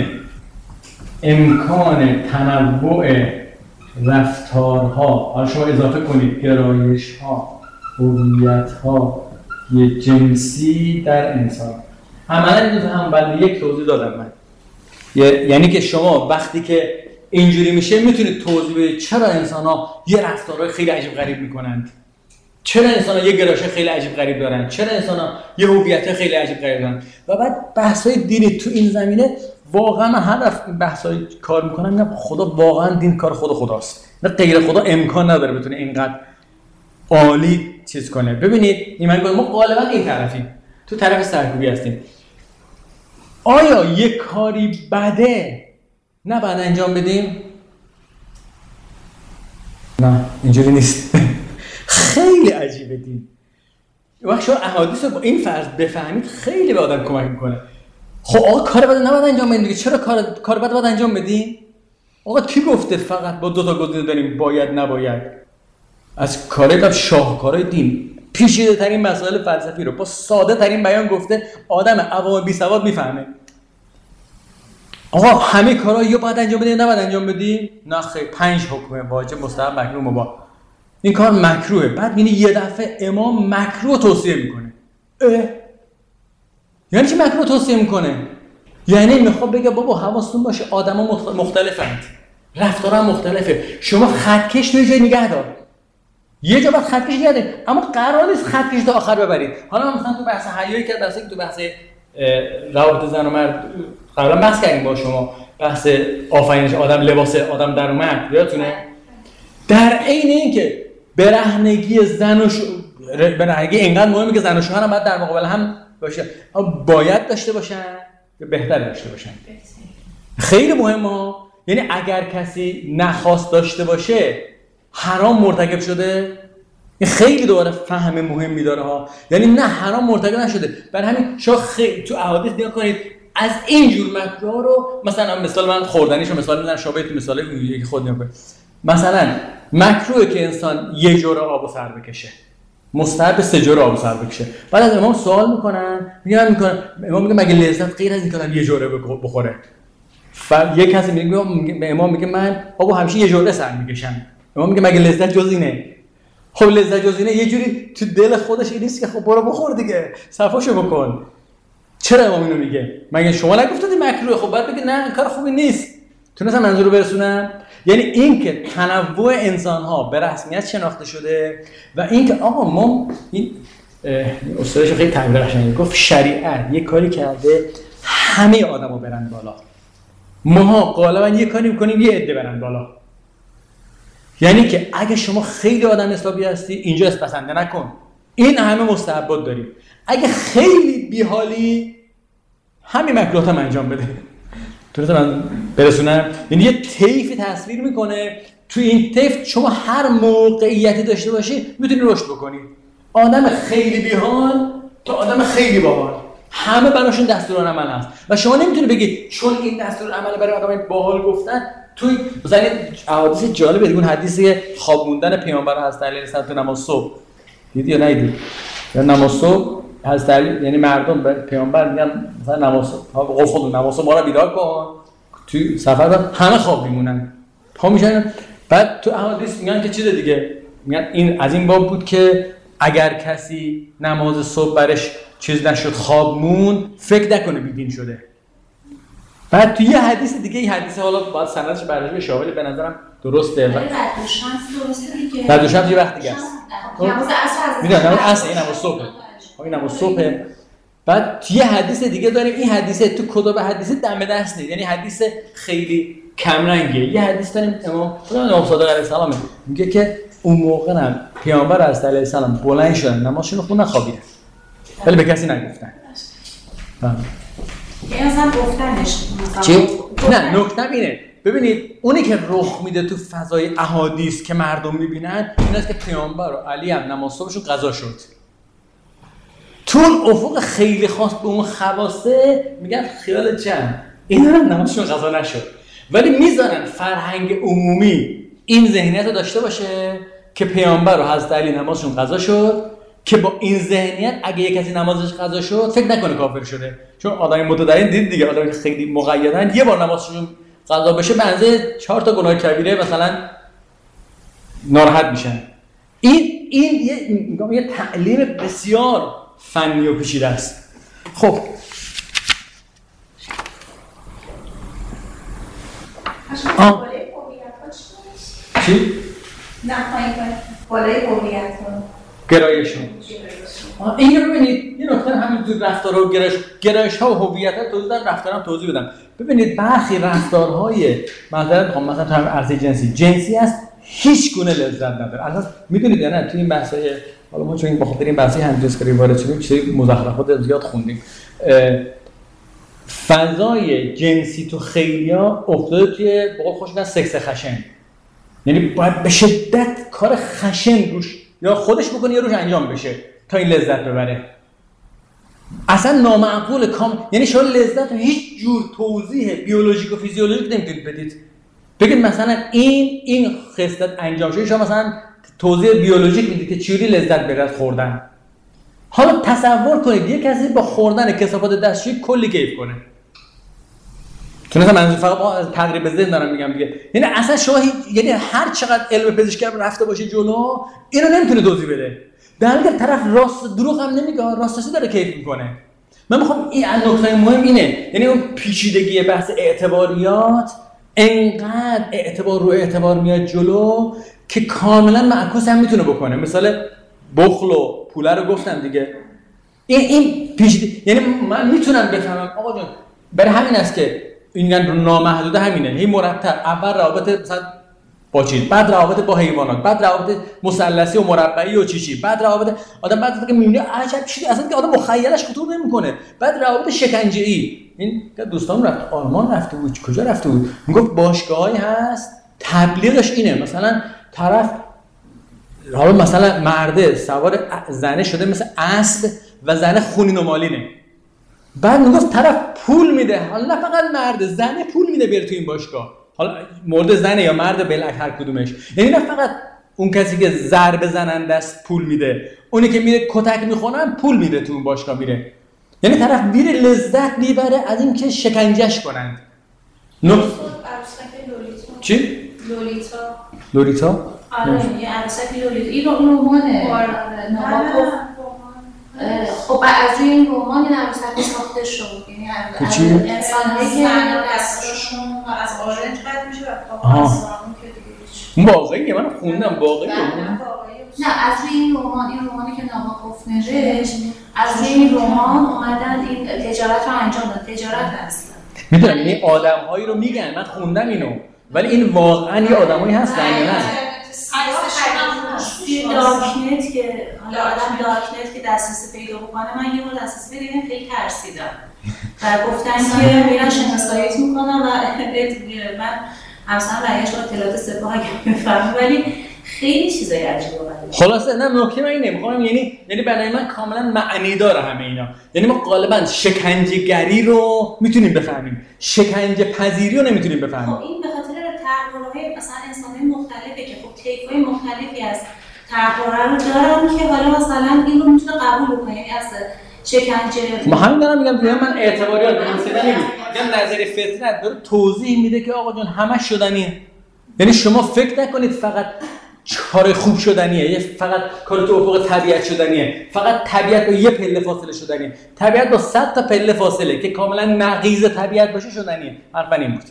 امکان تنوع رفتارها، حالا شما اضافه کنید گرایش‌ها، هویت‌ها جنسی در انسان. عملاً این دو تا هم بعد یک توضیح دادم من. یعنی که شما وقتی که اینجوری میشه میتونید توضیح بدید چرا انسان‌ها یه رفتارهای خیلی عجیب غریب میکنند، چرا انسان‌ها یه گرایش خیلی عجیب غریب دارن، چرا انسان‌ها یه هویت خیلی عجیب غریب دارن. و بعد بحث‌های دینی تو این زمینه واقعا من هر وقت این بحث‌های کار میکنم میگم خدا واقعا دین کار خود خداست. نه غیر خدا امکان نداره بتونه اینقدر عالی چیز کنه. ببینید این من گفتم ما غالبا این طرفیم، تو طرف سرکوبی هستیم. آیا یه کاری بده نه بعد انجام بدیم؟ نه اینجوری نیست. خیلی عجیبه دین. وقتی شما احادیث رو با این فرض بفهمید خیلی به آدم کمک میکنه. خب آقا کار بده نباید انجام بدیم دیگه، چرا کار کار بده باید انجام بدیم؟ آقا کی گفته فقط با دو تا گزینه داریم باید نباید؟ از کارهای شاهکارهای دین پیچیده ترین مسائل فلسفی رو با ساده ترین بیان گفته، آدم عوام بی سواد میفهمه. آقا همه کارا یا باید انجام بدیم نباید انجام بدیم؟ نه خیر، پنج حکم واجب مستحب مکروه مباح. این کار مکروهه. بعد ببینی یه دفعه امام مکروه توصیه میکنه. اه یعنی چی مکروه توصیه میکنه؟ یعنی میخواد بگه بابا حواستون باشه آدما مختلفند، رفتارا مختلفه، شما خطکش توی جای نگه دار. یه جا باید خطکش نگه دارید، اما قرار نیست خطکش تا آخر ببرید. حالا مثلا تو بحث حیایی که درسته که تو بحث روابط زن و مرد قبلا بحث کردیم با شما، بحث آفرینش آدم، لباس آدم در و مرد، یادتونه؟ در عین اینکه برهنگی زن و ش... برهنگی اینقدر مهمه که زن و شوهر هم باید در مقابل هم باشه، باید داشته باشن یا بهتر داشته باشن. خیلی مهمه. یعنی اگر کسی نخواست داشته باشه حرام مرتکب شده. این خیلی دوباره فهم مهمی داره ها. یعنی نه حرام مرتکب نشده. برای همین شما خیلی تو احادیث نگاه کنید از این جور مکروه رو، مثلا مثال من خوردنیشو مثال میزنم، شما تو مثال که خود نگاه کنید. مثلا مکروهه که انسان یه جوره آب و سر بکشه، مستحب سه جوره آب و سر بکشه. بعد از امام سوال میکنن، میگن میکنن امام میگه مگه لذت غیر از این که یه جوره بخوره؟ یک کسی میگه به امام میگه من آقا همیشه یه جوره سر میکشم. امام میگه مگه لذت جز اینه؟ خب لذت جز اینه یه جوری تو دل خودش این نیست که خب برو بخور دیگه، صفاشو بکن. چرا امام اینو میگه؟ مگه شما نگفتید مکروه؟ خب بعد بگید نه این کار خوبی نیست. تونستم منظور رو برسونم؟ یعنی این که تنوع انسان‌ها به رسمیت شناخته شده و این که آقا ما این استادش خیلی تعبیر قشنگی گفت، شریعت یه کاری کرده همه آدمو برن بالا، ما غالبا یه کاری می‌کنیم یه عده برن بالا. یعنی که اگه شما خیلی آدم اسلامی هستی اینجا اسپسنده نکن، این همه مستحبات داریم. اگه خیلی بیحالی همین مکروهات هم انجام بده. درسته من برسونم؟ یعنی یه طیفی تصویر میکنه، تو این طیف شما هر موقعیتی داشته باشی میتونی رشد بکنی. آدم خیلی بیحال تا آدم خیلی باحال همه براشون دستورالعمل هست و شما نمیتونی بگی چون این دستورالعمل برای آدمای باحال گفتن توی مثلا احادیث جالبه دیگه، اون حدیث خواب موندن پیامبر حضرت علی علیه السلام نماز صبح دیدی یا ندیدی؟ یا نماز صبح حضرت علی یعنی مردم به پیامبر میگن مثلا نماز صبح غفل نماز صبح ما رو بیدار کن، توی سفر بعد همه خواب میمونن پا میشن. بعد تو احادیث میگن که چیز دیگه، میگن این از این باب بود که اگر کسی نماز صبح برش چیز نشد خواب موند فکر نکنه بیدین شده. بعد تو یه حدیث دیگه، این حدیث حالا باید سندش بررسی بشه ولی به نظرم درسته. ولی رد شمس درسته دیگه. رد شمس یه وقت دیگه است. نماز عصر میدونم نماز عصر این نماز صبح. این نماز صبح. بعد تو یه حدیث دیگه داریم، این حدیث تو کتب حدیث دم دست نیست، یعنی حدیث خیلی کم رنگه. یه حدیث داریم امام امام صادق علیه السلام میگه که اون موقع هم پیامبر از علیه السلام بلند شدن نمازشون رو خوندن خوابیدن ولی به کسی نگفتن. یعنی اصلا گفتنش چی؟ نه نکته اینه، ببینید اونی که رخ میده تو فضای احادیث که مردم میبینن این است که پیامبر و علی هم نماز صبحشون قضا شد. تو اون افق خیلی خاص به اون خواصه میگن خیال جمع اینا هم نمازشون قضا نشد، ولی میذارن فرهنگ عمومی این ذهنیت رو داشته باشه که پیامبر و حضرت علی نمازشون قضا شد، که با این ذهنیت اگه یک کسی نمازش قضا شد فکر نکنه کافر شده. چون آدم متدین دید دیگه، آدم خیلی مقیدن یه بار نمازشون قضا بشه به اندازه چهار تا گناه کبیره مثلا ناراحت میشن. این این یه میگم یه تعلیم بسیار فنی و پیچیده است. خب آه چی؟ نه پایین پایین بالای هویت گرایشون. این رو ببینید یه نکته همین تو رفتارها و گرایش گرایش ها و هویت ها توضیح دادم، رفتارها توضیح بدم. ببینید برخی رفتارهای مثلا میخوام مثلا تو همین عرصه جنسی جنسی است هیچ گونه لذت نداره. اساس میدونید یا نه تو این بحثای حالا ما چون این بخاطر این بحثی همجنسگری وارد شدیم چیزی مزخرفات زیاد خوندیم. فضای جنسی تو خیلیا افتاده توی به قول خوش میگن سکس خشن، یعنی باید به شدت کار خشن روش یا خودش بکنه یا روش انجام بشه تا این لذت ببره. اصلا نامعقول کام، یعنی شما لذت رو هیچ جور توضیح بیولوژیک و فیزیولوژیک نمیتونید بدید. بگید مثلا این این خصلت انجام شده، شما مثلا توضیح بیولوژیک میدید که چجوری لذت بره از خوردن. حالا تصور کنید یک کسی با خوردن کثافات دستشویی کلی کیف کنه. چون مثلا منظور فقط از تقریب ذهن دارم میگم دیگه، یعنی اصلا شما یعنی هر چقدر علم پزشکی رفته باشه جلو اینو نمیتونه توضیح بده. در حالی که طرف راست دروغ هم نمیگه، راستش داره کیف میکنه. من میخوام این نکته مهم اینه، یعنی اون پیچیدگی بحث اعتباریات انقدر اعتبار رو اعتبار میاد جلو که کاملا معکوس هم میتونه بکنه. مثلا بخل و پوله رو گفتم دیگه، این این پیچیده، یعنی من میتونم بفهمم آقا جان برای همین است که این رو نامحدوده همینه، هی مرتب اول رابطه مثلا با چیز، بعد روابط با حیوانات، بعد روابط مثلثی و مربعی و چی چی، بعد روابط آدم بعد وقتی که میبینه عجب چیزی اصلا که آدم مخیلش خطور نمیکنه، بعد روابط شکنجه‌ای. این دوستام رفت آلمان رفته بود، کجا رفته بود، میگفت باشگاهایی هست تبلیغش اینه مثلا طرف حالا مثلا مرده سوار زنه شده مثل اسب و زنه خونین و مالینه، بعد میگفت طرف پول میده، حالا نه فقط مرده زنه پول میده بره تو این باشگاه، حالا مورد زنه یا مرد بلک هر کدومش، یعنی نه فقط اون کسی که ضربه زننده است پول میده، اونی که میره کتک میخونن پول میده تو اون باشگاه میره، یعنی طرف میره لذت میبره از این که شکنجهش کنند. نو چی؟ لولیتا لولیتا؟ آره یه عروسک لولیتا، این رمانه ناباکوف. خب از روی این رمان این عروسک ساخته شد، یعنی انسان‌هایی که دستشون از آرنج قد میشه و تا از زمان که دیگه واقعیه، من خوندم واقعیه. نه از روی این رمان، این رمانی که ناباکوف نوشت، از روی این رمان اومدن این تجارت رو انجام داد. تجارت هستن میدونم این آدم‌هایی رو میگن، من خوندم اینو، ولی این واقعا یه آدمایی هستن یا نه؟ توی دارکنت که حالا آدم دارکنت که دسترسی پیدا بکنه، من یه بار دسترسی پیدا کردم خیلی ترسیدم و گفتن که میرن شناساییت میکنن و من همسرم برگشت با اطلاعات سپاه اگه بفهمم، ولی خیلی چیزای عجیب و غریبه. خلاصه نه نکته من اینه میخوام یعنی یعنی برای من کاملا معنی داره همه اینا. یعنی ما غالبا شکنجه‌گری رو میتونیم بفهمیم، شکنجه پذیری رو نمیتونیم بفهمیم. خب این به خاطر طرح‌های مثلا انسان‌های مختلفه که خب طیف‌های مختلفی از طرح‌ها رو دارن که حالا مثلا این رو میتونه قبول کنه، یعنی از شکنجه. ما همین دارم میگم که من اعتباریات مثلا نمیگم میگم نظریه فطرت داره توضیح میده که آقا جان همه شدنیه. یعنی شما فکر نکنید فقط کار خوب شدنیه، یه فقط کار تو افق طبیعت شدنیه، فقط طبیعت با یه پله فاصله شدنیه، طبیعت با صد تا پله فاصله که کاملا نقیض طبیعت باشه شدنیه. حرف این بود.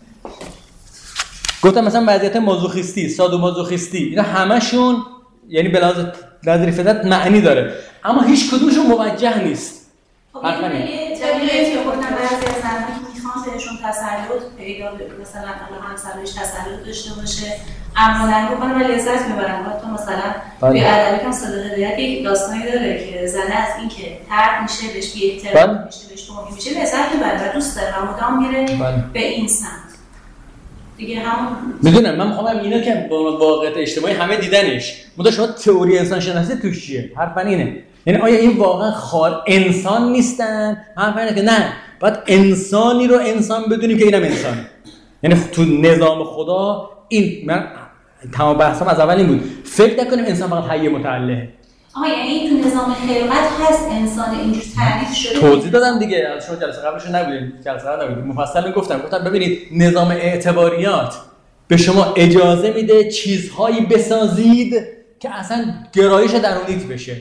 گفتم مثلا وضعیت مازوخیستی، سادومازوخیستی، اینا همشون یعنی به لحاظ نظریه فطرت معنی داره، اما هیچ کدومشون موجه نیست. حرف این. جایی که گفتم بعضی از زنان میخوان بهشون تسلط پیدا بکنه، مثلا الان همسرش تسلط داشته باشه، عملاً بکنه و لذت میبرن. حتی مثلا توی ادبیات هم صادق هدایت یک داستانی داره که زنه از این که طرد میشه، بهش بی‌احترامی میشه، بهش توهین میشه، لذت میبره و دوست داره و مدام میره به این سمت. دیگه هم میدونم من میخوام اینا که با واقعیت اجتماعی همه دیدنش، مدام شما تئوری انسان شناسی توش چیه؟ حرف اینه. یعنی آیا این واقعا خال انسان نیستن؟ حرف اینه که نه، باید انسانی رو انسان بدونیم که اینم انسانه. یعنی تو نظام خدا این من تمام بحثم از اول این بود، فکر نکنیم انسان فقط حی متعلهه. آها یعنی تو نظام خلقت هست انسان اینجور تعریف شده. توضیح دادم دیگه، از شما جلسه قبلش نبودیم، جلسه قبل نبودیم، مفصل گفتم گفتم ببینید نظام اعتباریات به شما اجازه میده چیزهایی بسازید که اصلا گرایش درونیت بشه،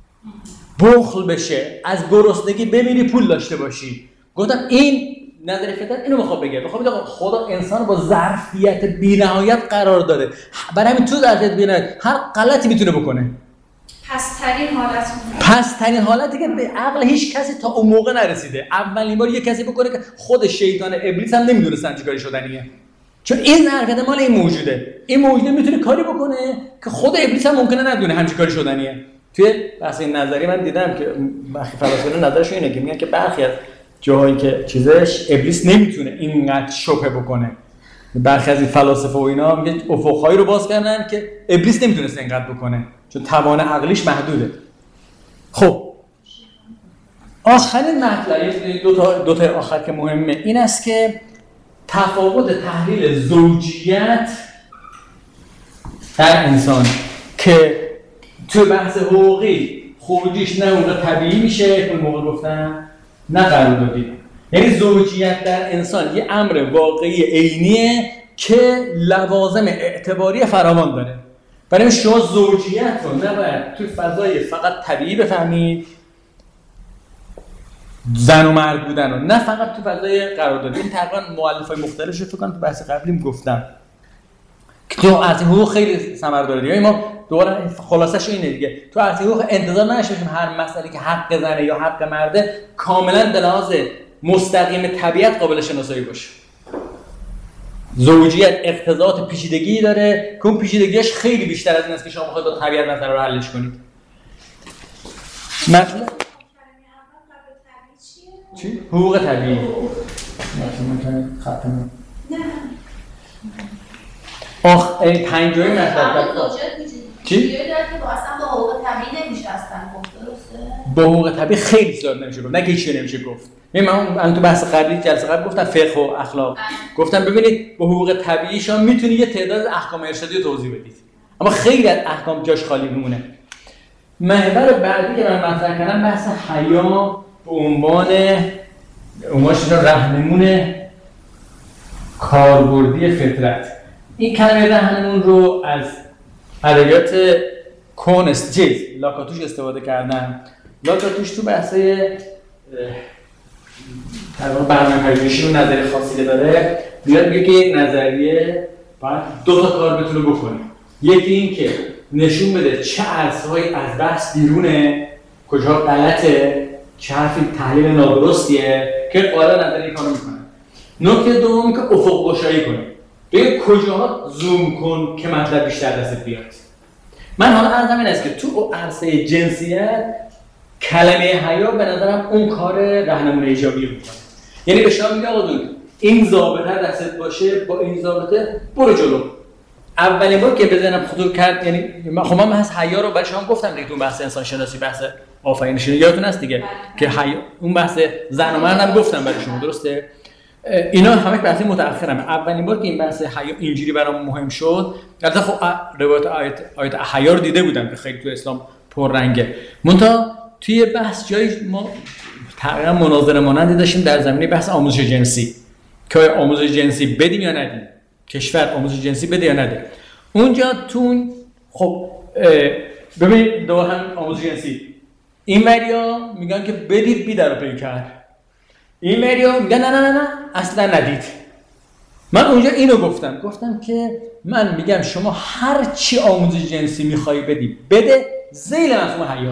بخل بشه، از گرسنگی بمیری پول داشته باشی. گفتم این نظریه فطرت اینو میخواد بگه، میخواد بگه خدا انسان با ظرفیت بی‌نهایت قرار داده، برای همین تو ظرفیت بی‌نهایت هر غلطی میتونه بکنه. پس‌ترین حالت پس‌ترین حالتی که به عقل هیچ کسی تا اون موقع نرسیده. اولین بار یه کسی بکنه که خود شیطان ابلیس هم نمیدونه چیکاری شدنیه، چون این حرکت مال این موجوده. این موجوده میتونه کاری بکنه که خود ابلیس هم ممکنه ندونه همچین کاری شدنیه. توی بحث این نظری من دیدم که برخی فلاسفه نظرشون اینه که میگن که برخی از جاهایی که چیزش ابلیس نمیتونه اینقدر شبهه بکنه. برخی از این فلاسفه و اینا میگن افق‌هایی رو باز کردن که ابلیس نمیتونه اینقدر بکنه چون توان عقلیش محدوده. خب آخرین مطلب دو تا دو تا آخر که مهمه این است که تفاوت تحلیل زوجیت در انسان که تو بحث حقوقی خروجیش نه حقوق طبیعی میشه اون موقع گفتن نه قراردادی. یعنی زوجیت در انسان یه امر واقعی عینیه که لوازم اعتباری فراوان داره. برای شما زوجیت رو نباید تو فضای فقط طبیعی بفهمید، زن و مرد بودن رو، نه فقط تو فضای قراردادی. این تقریبا مؤلفه‌های مختلفش رو فکر کنم تو بحث قبلیم گفتم که تو از حقوق خیلی ثمر داره. یعنی ما دوباره خلاصش اینه دیگه، تو از حقوق انتظار نشه باشیم هر مسئله که حق زنه یا حق مرده کاملا به لحاظ مستقیم طبیعت قابل شناسایی باشه. زوجیت اقتضاعات پیچیدگی داره که اون پیچیدگیش خیلی بیشتر از این است که شما بخواید با طبیعت مسئله رو حلش کنید. مثلا چی؟ حقوق طبیعی. مثلا ختم. نه. آخ این پنجمی مطلب چی؟ یه داره که اصلا با حقوق طبیعی نمیشه اصلا گفت، درسته؟ با حقوق طبیعی خیلی زیاد نمیشه گفت، نه که هیچ نمیشه گفت. من من تو بحث قبلی جلسه قبل گفتم فقه و اخلاق. گفتم ببینید با حقوق طبیعی شما میتونید یه تعداد احکام ارشادی رو توضیح بدید. اما خیلی از احکام جاش خالی میمونه. محور بعدی که من مطرح کردم بحث حیا به عنوان عنوانش راهنمون کاربردی فطرت. این کلمه راهنمون رو از ادبیات کونست چیز لاکاتوش استفاده کردن. لاکاتوش تو بحثای تقریبا برنامه پژوهشی رو نظریه خاصی داره. میاد میگه که نظریه باید دو تا کار بتونه بکنه. یکی این که نشون بده چه عرصه‌هایی از بحث بیرونه، کجا غلطه، چه حرفی تحلیل نادرستیه که قاعده نظریه کارو میکنه. نکته دوم که افق گشایی کنه. بگه کجاها زوم کن که مطلب بیشتر دستت بیاد. من حالا عرضم این است که تو عرصه جنسیت کلمه حیا به نظرم اون کار راهنمون ایجابی میکنه. یعنی به شما میگه آقا دون این ضابطه دستت باشه، با این ضابطه برو جلو. اولین بار که به ذهنم خطور کرد، یعنی خب من از حیا رو برای شما گفتم دیگه، تو بحث انسان شناسی، بحث آفرینشی یادتون هست دیگه که حیا، اون بحث زن و مردم گفتم برای شما، درسته؟ اینا همه بحث متأخرم. اولین بار که این بحث حیا اینجوری برام مهم شد، البته خب روایت آیت آیت حیا رو دیده بودم که خیلی تو اسلام پررنگه، منتها توی بحث جایی ما تقریبا مناظره مانندی داشتیم در زمینه بحث آموزش جنسی که آیا آموزش جنسی بدیم یا ندیم، کشور آموزش جنسی بده یا نده. اونجا تو خب ببینید دو هم آموزش جنسی، این وریا میگن که بدید بی در پی کرد، این وریا میگن نه نه نه نه اصلا ندید. من اونجا اینو گفتم گفتم که من میگم شما هر چی آموزش جنسی میخوای بدی بده ذیل مفهوم حیا.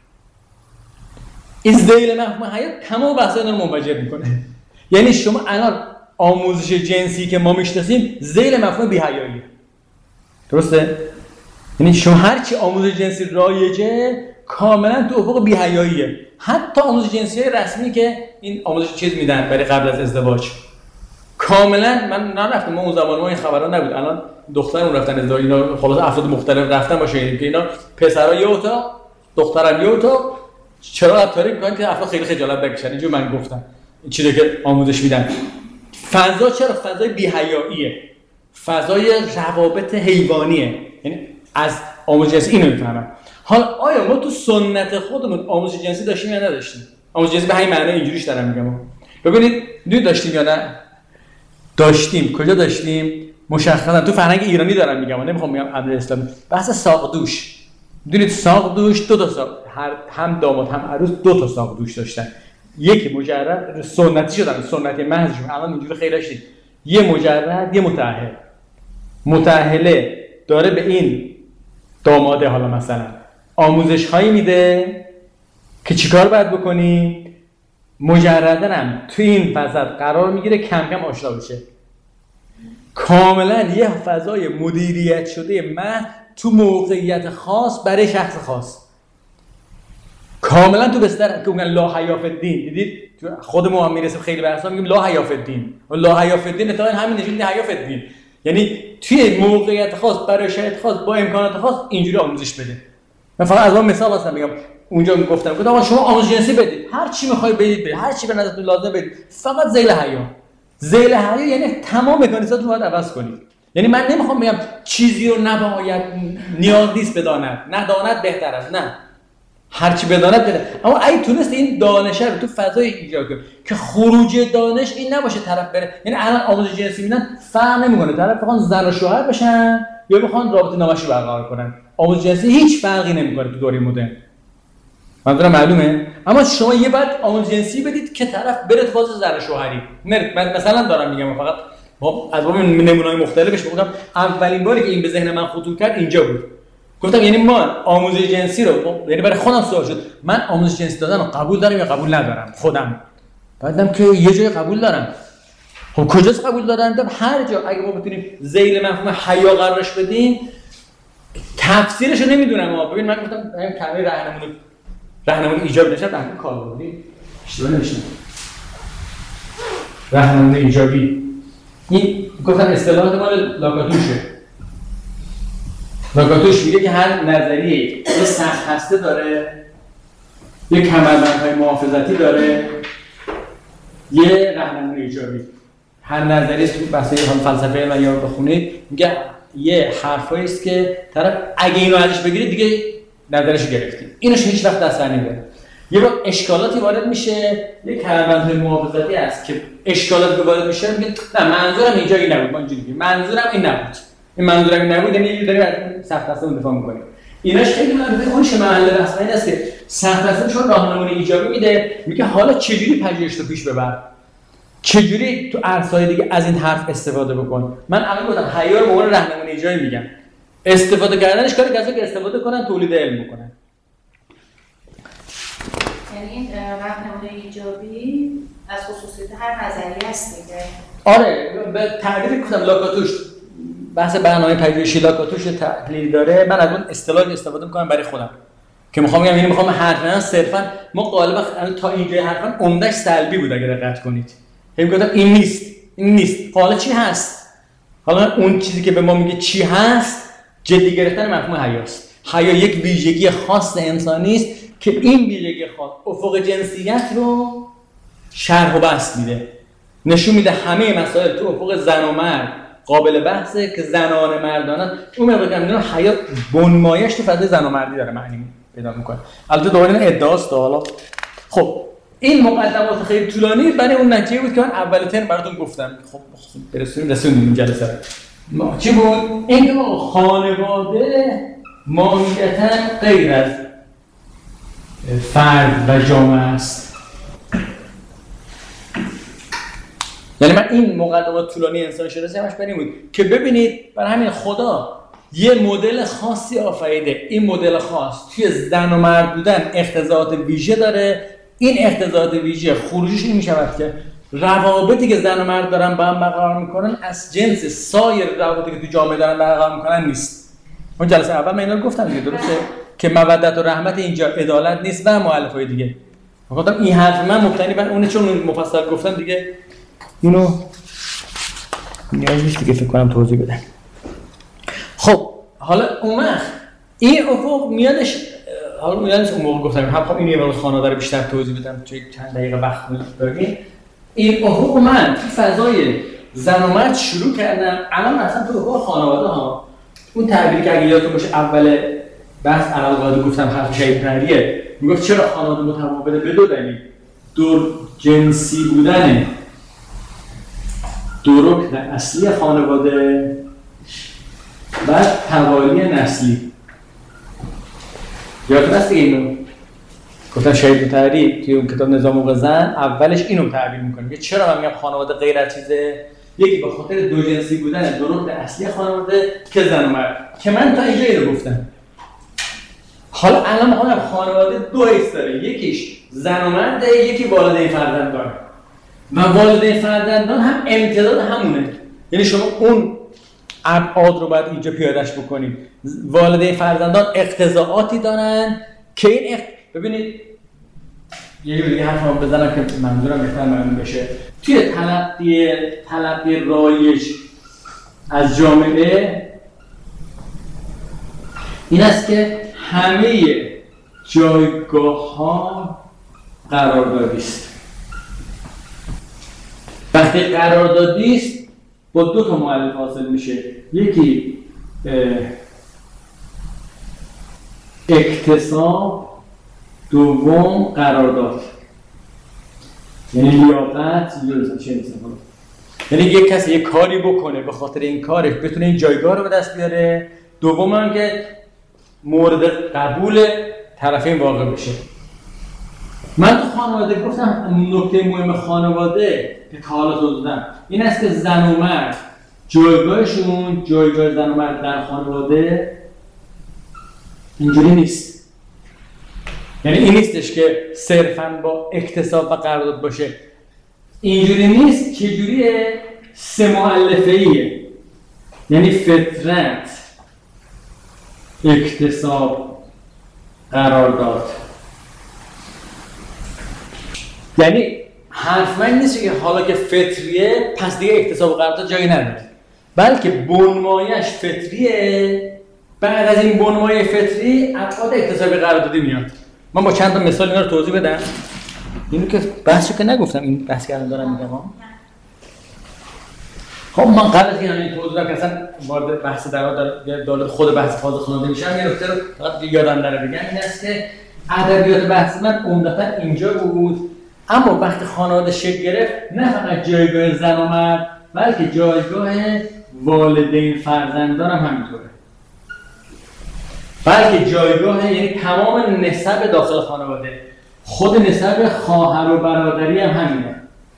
این ذیل مفهوم حیا تمام بحثا رو منفجر میکنه. یعنی شما الان آموزش جنسی که ما میشناسیم ذیل مفهوم بی‌حیاییه، درسته؟ یعنی شما هر چی آموزش جنسی رایجه کاملا تو افق بی‌حیاییه. حتی آموزش جنسی رسمی که این آموزش چیز میدن برای قبل از ازدواج، کاملا من نرفتم، ما اون زمان ما این خبرا نبود، الان دخترمون رفتن ازدواج، اینا خلاص افراد مختلف رفتن باشه که اینا پسرا یه اتاق دخترم یه اتاق، چرا رفتاری میکنن که افراد خیلی خجالت بکشن. اینجوری من گفتم این چیزی که آموزش میدن فضا چرا فضای بی‌حیاییه، فضای روابط حیوانیه. یعنی از آموزش جنسی اینو میفهمم. حالا آیا ما تو سنت خودمون آموزش جنسی داشتیم یا نداشتیم؟ آموزش جنسی به همین معنی اینجوریش دارم میگم. ببینید دو داشتیم یا نه؟ داشتیم. کجا داشتیم؟ مشخصا تو فرهنگ ایرانی دارم میگم، نمیخوام بگم قبل اسلامی. بحث ساقدوش. میدونید ساقدوش دو تا ساق، هر هم داماد هم عروس دو تا ساقدوش داشتن. یکی مجرد سنتی شدن، سنتی محضشون الان اینجوری خیلی شد. یه مجرد، یه متأهل. متأهله داره به این داماده حالا مثلا آموزش هایی میده که چیکار باید بکنی، مجردن هم توی این فضا قرار میگیره، کم کم آشنا بشه. کاملا یه فضای مدیریت شده من تو موقعیت خاص برای شخص خاص، کاملا تو بستر که میگن لا حیا فی الدین. دیدید خودمون هم میرسیم خیلی بحثا میگیم لا حیا فی الدین، و لا حیا فی الدین اتفاقا همین نشون میده حیا فی الدین، یعنی توی موقعیت خاص برای شرایط خاص با امکانات خاص اینجوری آموزش بده. من فقط از اون مثال هستم میگم، اونجا میگفتم گفتم آقا شما آموزش جنسی بدید، هر چی میخوای بدید بدید، هر چی به نظرتون لازمه بدید، فقط ذیل حیا. ذیل حیا یعنی تمام مکانیزمات رو باید عوض کنید. یعنی من نمیخوام بگم چیزی رو نباید، نیاز نیست بداند، نداند بهتر است، نه، هر چی بداند بده. اما اگه تونست این دانش رو تو فضای ایجاد کنه که خروج دانش این نباشه طرف بره، یعنی الان آموزش جنسی میدن فرق نمیکنه طرف بخوان زن و شوهر بشن یا بخوان رابطه نامشی برقرار کنن، آموزش جنسی هیچ فرقی نمیکنه تو دوره مدرن. منظورم معلومه؟ اما شما یه بعد آموزش جنسی بدید که طرف بره تو فاز زن و شوهری. من مثلا دارم میگم، فقط از باب نمونه‌های مختلفش میگم. اولین باری که این به ذهن من خطور کرد اینجا بود. گفتم یعنی ما آموزش جنسی رو، یعنی برای خودم سوال شد من آموزش جنسی دادن رو قبول دارم یا قبول ندارم خودم. بعدم که یه جای قبول دارم. خب کجاست قبول دارم؟ هر جا اگه ما بتونیم ذیل مفهوم حیا قرارش بدیم، تفسیرش رو نمیدونم. ما ببین من گفتم همین کلمه راهنمون راهنمون ایجابی نشه، راهنمون کاربردی اشتباه نوشتم. راهنمون ایجابی این گفتم اصطلاحات مال لاکاتوشه. لاکاتوش میگه که هر نظریه یه سخت هسته داره، یه کمربندهای محافظتی داره، یه راهنمون ایجابی. هر نظریه تو بحث فلسفه علم یا بخونید میگه یه حرفایی است که طرف اگه اینو ازش بگیرید دیگه نظرش گرفتید، اینوش هیچ وقت دست نمیبره. یه وقت اشکالاتی وارد میشه، یه کمربندهای محافظتی هست که اشکالاتی وارد میشه میگه نه منظورم اینجا این نبود، ما اینجوری میگیم منظورم این نبود، این منظورم این نبود، یعنی یه داری از سخت هسته دفاع میکنه. ایناش خیلی مهمه. اون چه محل بحث این است که سخت هسته چون راهنمون ایجابی میده، میگه حالا چجوری پژوهش رو پیش ببر، چجوری تو عرصه‌های دیگه از این حرف استفاده بکن. من الان گفتم حیا رو به عنوان راهنمون ایجابی میگم، استفاده کردنش کاری کسایی که استفاده کنن تولید علم بکنن. یعنی این راهنمون ایجابی از خصوصیت هر نظریه است دیگه. آره به تعبیر گفتم لاکاتوش بحث برنامه پژوهشی لاکاتوش تحلیل داره، من از اون اصطلاحی استفاده میکنم برای خودم که میخوام بگم، یعنی میخوام حرفا صرفا ما غالبا تا اینجا حرفا عمدهش سلبی بود اگه دقت کنید. فکر می‌کنم این نیست، این نیست. حالا چی هست؟ حالا اون چیزی که به ما میگه چی هست، جدی گرفتن مفهوم حیاست. حیا یک ویژگی خاص انسانی است که این ویژگی خاص افق جنسیت رو شرح و بسط میده، نشون میده همه مسائل تو افق زن و مرد قابل بحثه که زنان مردانه. اون موقع که میگم حیا بنمایش تو فضای زن و مردی داره معنی پیدا میکنه. البته دوباره این ادعاست حالا. خب این مقدمات خیلی طولانی برای اون نتیجه بود که من اول ترم براتون گفتم. خب برسونیم رسوندیم این جلسه. ما چی بود؟ اینکه خانواده ماهیتاً غیر از فرد و جامعه است. یعنی من این مقدمات طولانی انسان شناسی همش برای این بود که ببینید برای همین خدا یه مدل خاصی آفریده. این مدل خاص توی زن و مرد بودن اقتضاعات ویژه داره. این اقتضاعات ویژه خروجش این میشود که روابطی که زن و مرد دارن با هم برقرار میکنن از جنس سایر روابطی که تو جامعه دارن برقرار میکنن نیست. اون جلسه اول من اینا رو گفتم دیگه، درسته؟ که مودت و رحمت اینجا عدالت نیست و مؤلفه‌های دیگه. گفتم این حرف من مبتنی بر اونه، چون مفصل گفتم دیگه اینو نیاز نیست دیگه فکر کنم توضیح بدم. خب حالا اون وقت این افق میادش، حالا میادش اون موقع گفتم هم خب این یه مقدار خانواده رو بیشتر توضیح بدم توی چند دقیقه وقت داریم. این افق من تو فضای زن و مرد شروع کردم. الان مثلا تو افق خانواده ها اون تعبیری که اگه یادتون باشه اول بحث علاوه گفتم حرف شهید پریه، میگفت چرا خانواده متفاوته به دو دلیل: دو جنسی بودن دو رکن اصلی خانواده و توالی نسلی. یادتون هست دیگه اینو گفتن شهید مطهری توی اون کتاب نظام حقوق زن اولش اینو تعبیر میکنه که چرا من میگم خانواده غیر از چیزه، یکی به خاطر دو جنسی بودن دو رکن اصلی خانواده که زن و مرد، که من تا اینجا اینو گفتم. حالا الان میخوام خانواده دو حیث داره، یکیش زن و مرده، یکی والدین فرزندان. و والدین فرزندان هم امتداد همونه، یعنی شما اون ابعاد رو باید اینجا پیادهش بکنید. والدین فرزندان اقتضاعاتی دارن که این اخت... ببینید یه دیگه حرفم بزنم که منظورم بهتر معلوم بشه. توی تلقی تلقی رایج از جامعه این است که همه جایگاه ها قراردادی است. وقتی قراردادی است با دو تا مؤلف حاصل میشه، یکی اکتساب، دوم قرارداد. یعنی لیاقت یا چه می‌سازه، یعنی یک کسی یک کاری بکنه به خاطر این کارش بتونه این جایگاه رو به دست بیاره، دوم هم که مورد قبول طرفین واقع بشه. من تو خانواده گفتم نکته مهم خانواده که تا حالا توضیحم این است که زن و مرد جایگاهشون، جایگاه زن و مرد در خانواده اینجوری نیست. یعنی این نیستش که صرفاً با اکتساب و قرارداد باشه، اینجوری نیست. چجوریه؟ سه مؤلفه‌ایه، یعنی فطرت، اکتساب، قرارداد. یعنی حرف من نیست که حالا که فطریه پس دیگه اکتساب و قرارداد جایی نداره، بلکه بنمایش فطریه، بعد از این بنمایه فطری ابعاد اکتسابی قراردادی میاد. من با چند تا مثال اینا رو توضیح بدم. اینو که بحثو که نگفتم، این بحث که الان دارم میگم. خب من قبل از این توضیح دادم که اصلا وارد بحث در داخل خود بحث فاز خانواده میشم، یه نکته رو فقط یادم نره بگم، این است که ادبیات بحث من عمدتاً اینجا بود، اما وقتی خانواده شکل گرفت نه فقط جایگاه زن و مرد بلکه جایگاه والدین فرزندان هم همینطوره، بلکه جایگاه یعنی تمام نسب داخل خانواده، خود نسب خواهر و برادری هم همینه.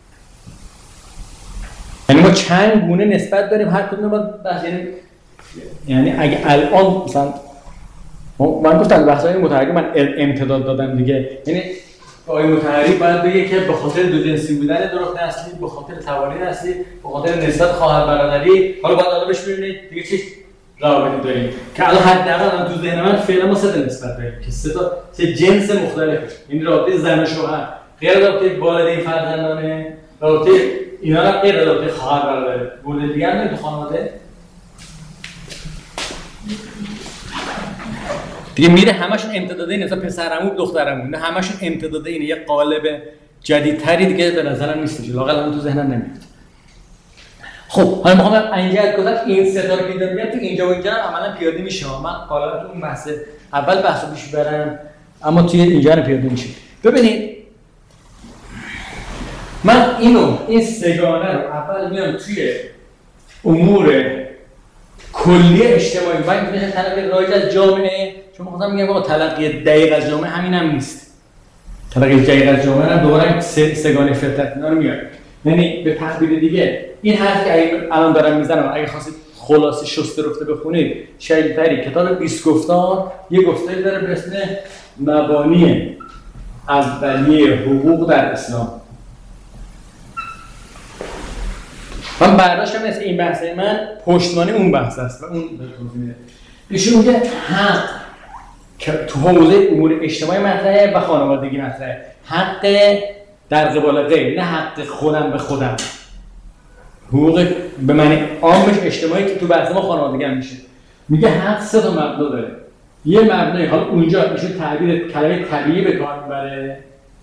یعنی ما چند گونه نسبت داریم هر کدوم باید بحث، یعنی یعنی اگه الان مثلا من گفتم بحثای متحرک من امتداد دادم دیگه، یعنی آقای متحری باید بگه که به خاطر دو جنسی بودن دو رکن اصلی، به خاطر توانی اصلی، به خاطر نسبت خواهر برادری، حالا باید آدمش ببینید دیگه چه روابطی داریم که الان حداقل تو ذهن من فعلا ما سه تا نسبت داریم که سه تا سه جنس مختلف، یعنی رابطه زن و شوهر، غیر رابطه والدین فرزندانه، رابطه اینا هم غیر رابطه خواهر برادره. مورد دیگه هم تو خانواده دیگه میره همشون امتداده اینه، مثلا پسرعمو دخترعمو اینا همشون امتداده اینه، یه قالب جدیدتری دیگه به نظرم نیستش، لااقل الان تو ذهنم نمیاد. خب حالا میخوام اینجا گفتم این سه تا رو که میاد تو اینجا و اینجا عملا پیاده میشه. من حالا تو اون بحث اول بحثو پیش برم اما توی اینجا رو پیاده میشه. ببینید من اینو این سگانه رو اول میام توی امور کلی اجتماعی و این تلقی رایج از جامعه، چون می‌خواستم میگم آقا تلقی دقیق از جامعه همین هم نیست. تلقی دقیق از جامعه هم دوباره سگانه فطرت اینا رو میاره. یعنی به تعبیر دیگه این حرفی که الان دارم میزنم اگه خواستید خلاصه شسته رفته بخونید، شیدتری کتاب بیست گفتار یه گفتاری داره به اسم مبانی اولیه حقوق در اسلام. من برداشتم مثل این بحثه من پشتوانه اون بحث است و اون توضیح ایشون میگه حق که تو حوزه امور اجتماعی مطرحه و خانوادگی مطرحه، حق در قبال غیر، نه حق خودم به خودم. حقوق به معنی عامش اجتماعی که تو بحث ما خانوادگی هم میشه. میگه حق سه تا مبنا داره. یه مبنای حالا اونجا میشه تعبیر کلمه طبیعی به کار میبره،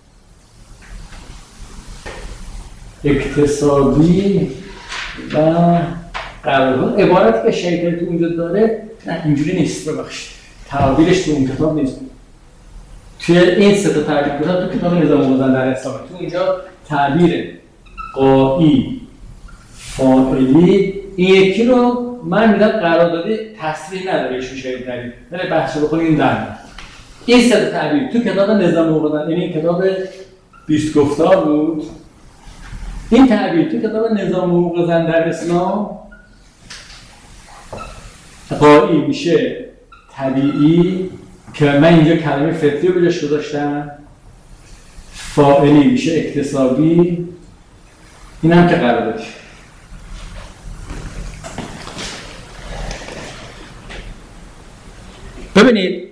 اقتصادی و قرارداد. عبارتی که شیطان تو اونجا داره نه اینجوری نیست، ببخشید تعبیرش تو اون کتاب نیست. توی این سه تا تعبیر کتاب تو کتاب نظام الغزل در اسلام تو اینجا تعبیر قائی فاعلی این یکی رو من میدم قراردادی تصریح نداره ایشون شیطانی. ولی بحث رو بخونید این در این سه تا تعبیر تو کتاب نظام الغزل، یعنی کتاب بیست گفتار بود. این تعبیر تو کتاب نظام حقوق زن در اسلام قائی میشه طبیعی که من اینجا کلمه فطری رو بجاش گذاشتم، فاعلی میشه اکتسابی، این هم که قراردادی. ببینید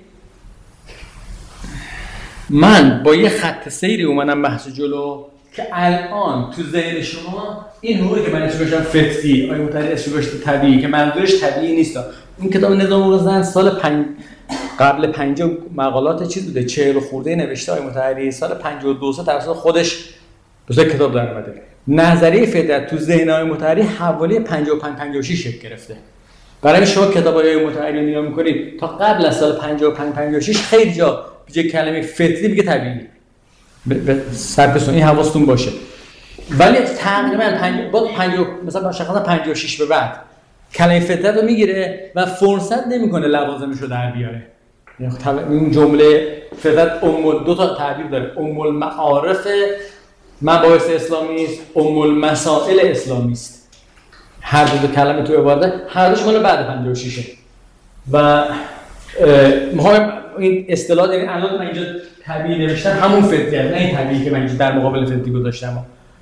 من با یه خط سیری اومدم بحث جلو که الان تو ذهن شما این حقوقی که من اسمش گذاشتم فطری، آیه متعالی اسمش گذاشته طبیعی، که منظورش طبیعی نیست. این کتاب نظام حقوق زن سال پنج قبل پنجاه مقالات چیز بوده، چهل خورده نوشته آیه متعالی، سال پنجاه و دو توسط خودش به کتاب در اومده. نظریه فطرت تو ذهن آیه متعالی حوالی پنجاه و پنج پنجاه و شش شکل گرفته. برای شما کتابای آیه متعالی نگاه می‌کنید تا قبل از سال پنجاه و پنج پنجاه و شش خیلی جا به کلمه فطری میگه طبیعی. به سرپسون این حواستون باشه. ولی تقریبا پنجاه مثلا شخصا پنجاه و شش به بعد کلمه فطرت رو میگیره و فرصت نمیکنه لوازمش رو در بیاره. یعنی این جمله فطرت ام دو تا تعبیر داره، ام المعارف مباحث اسلامی است، ام المسائل اسلامی است. هر دو کلمه تو عبارت هر دوش مال بعد پنجاه و شش و میخوام این اصطلاح یعنی الان من اینجا طبیعی نوشتم همون فطریه، نه این طبیعی که من اینجا در مقابل فطری گذاشتم.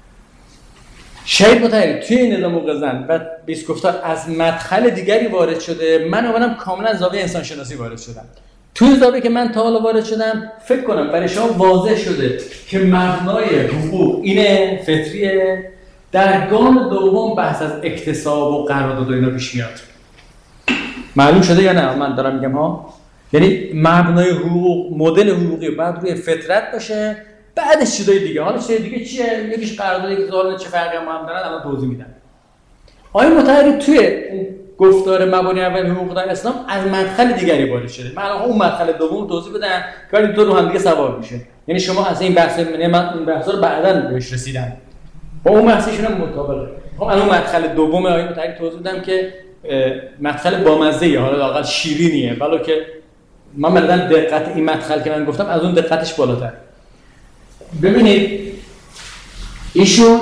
شهید مطهری توی نظام حقوق زن و بیست گفتار از مدخل دیگری وارد شده، من اومدم کاملا از زاویه انسان شناسی وارد شدم. توی زاویه که من تا حالا وارد شدم فکر کنم برای شما واضح شده که مبنای حقوق اینه، فطریه. در گام دوم بحث از اکتساب و قرارداد و اینا پیش میاد. معلوم شده یا نه من دارم میگم ها؟ یعنی مبنای حقوق مدل حقوقی بعد روی فطرت باشه، بعدش چیزای دیگه. حالا چیزای دیگه چیه؟ یکیش قرارداد، یکی حالا چه فرقی هم هم دارن الان توضیح میدم. آیه مطهری توی گفتار مبانی اول حقوق در اسلام از مدخل دیگری وارد شده. من الان اون مدخل دوم توضیح بدم که دو رو هم دیگه سوار میشه. یعنی شما از این بحث من این بحثا رو بعداً بهش رسیدم. با اون بحثشون هم مطابقه. خب الان مدخل دوم آیه مطهری توضیح بدم که مدخل بامزه‌ایه، حالا لااقل شیرینیه، ولی که من مثلا دقت این مدخل که من گفتم از اون دقتش بالاتر. ببینید ایشون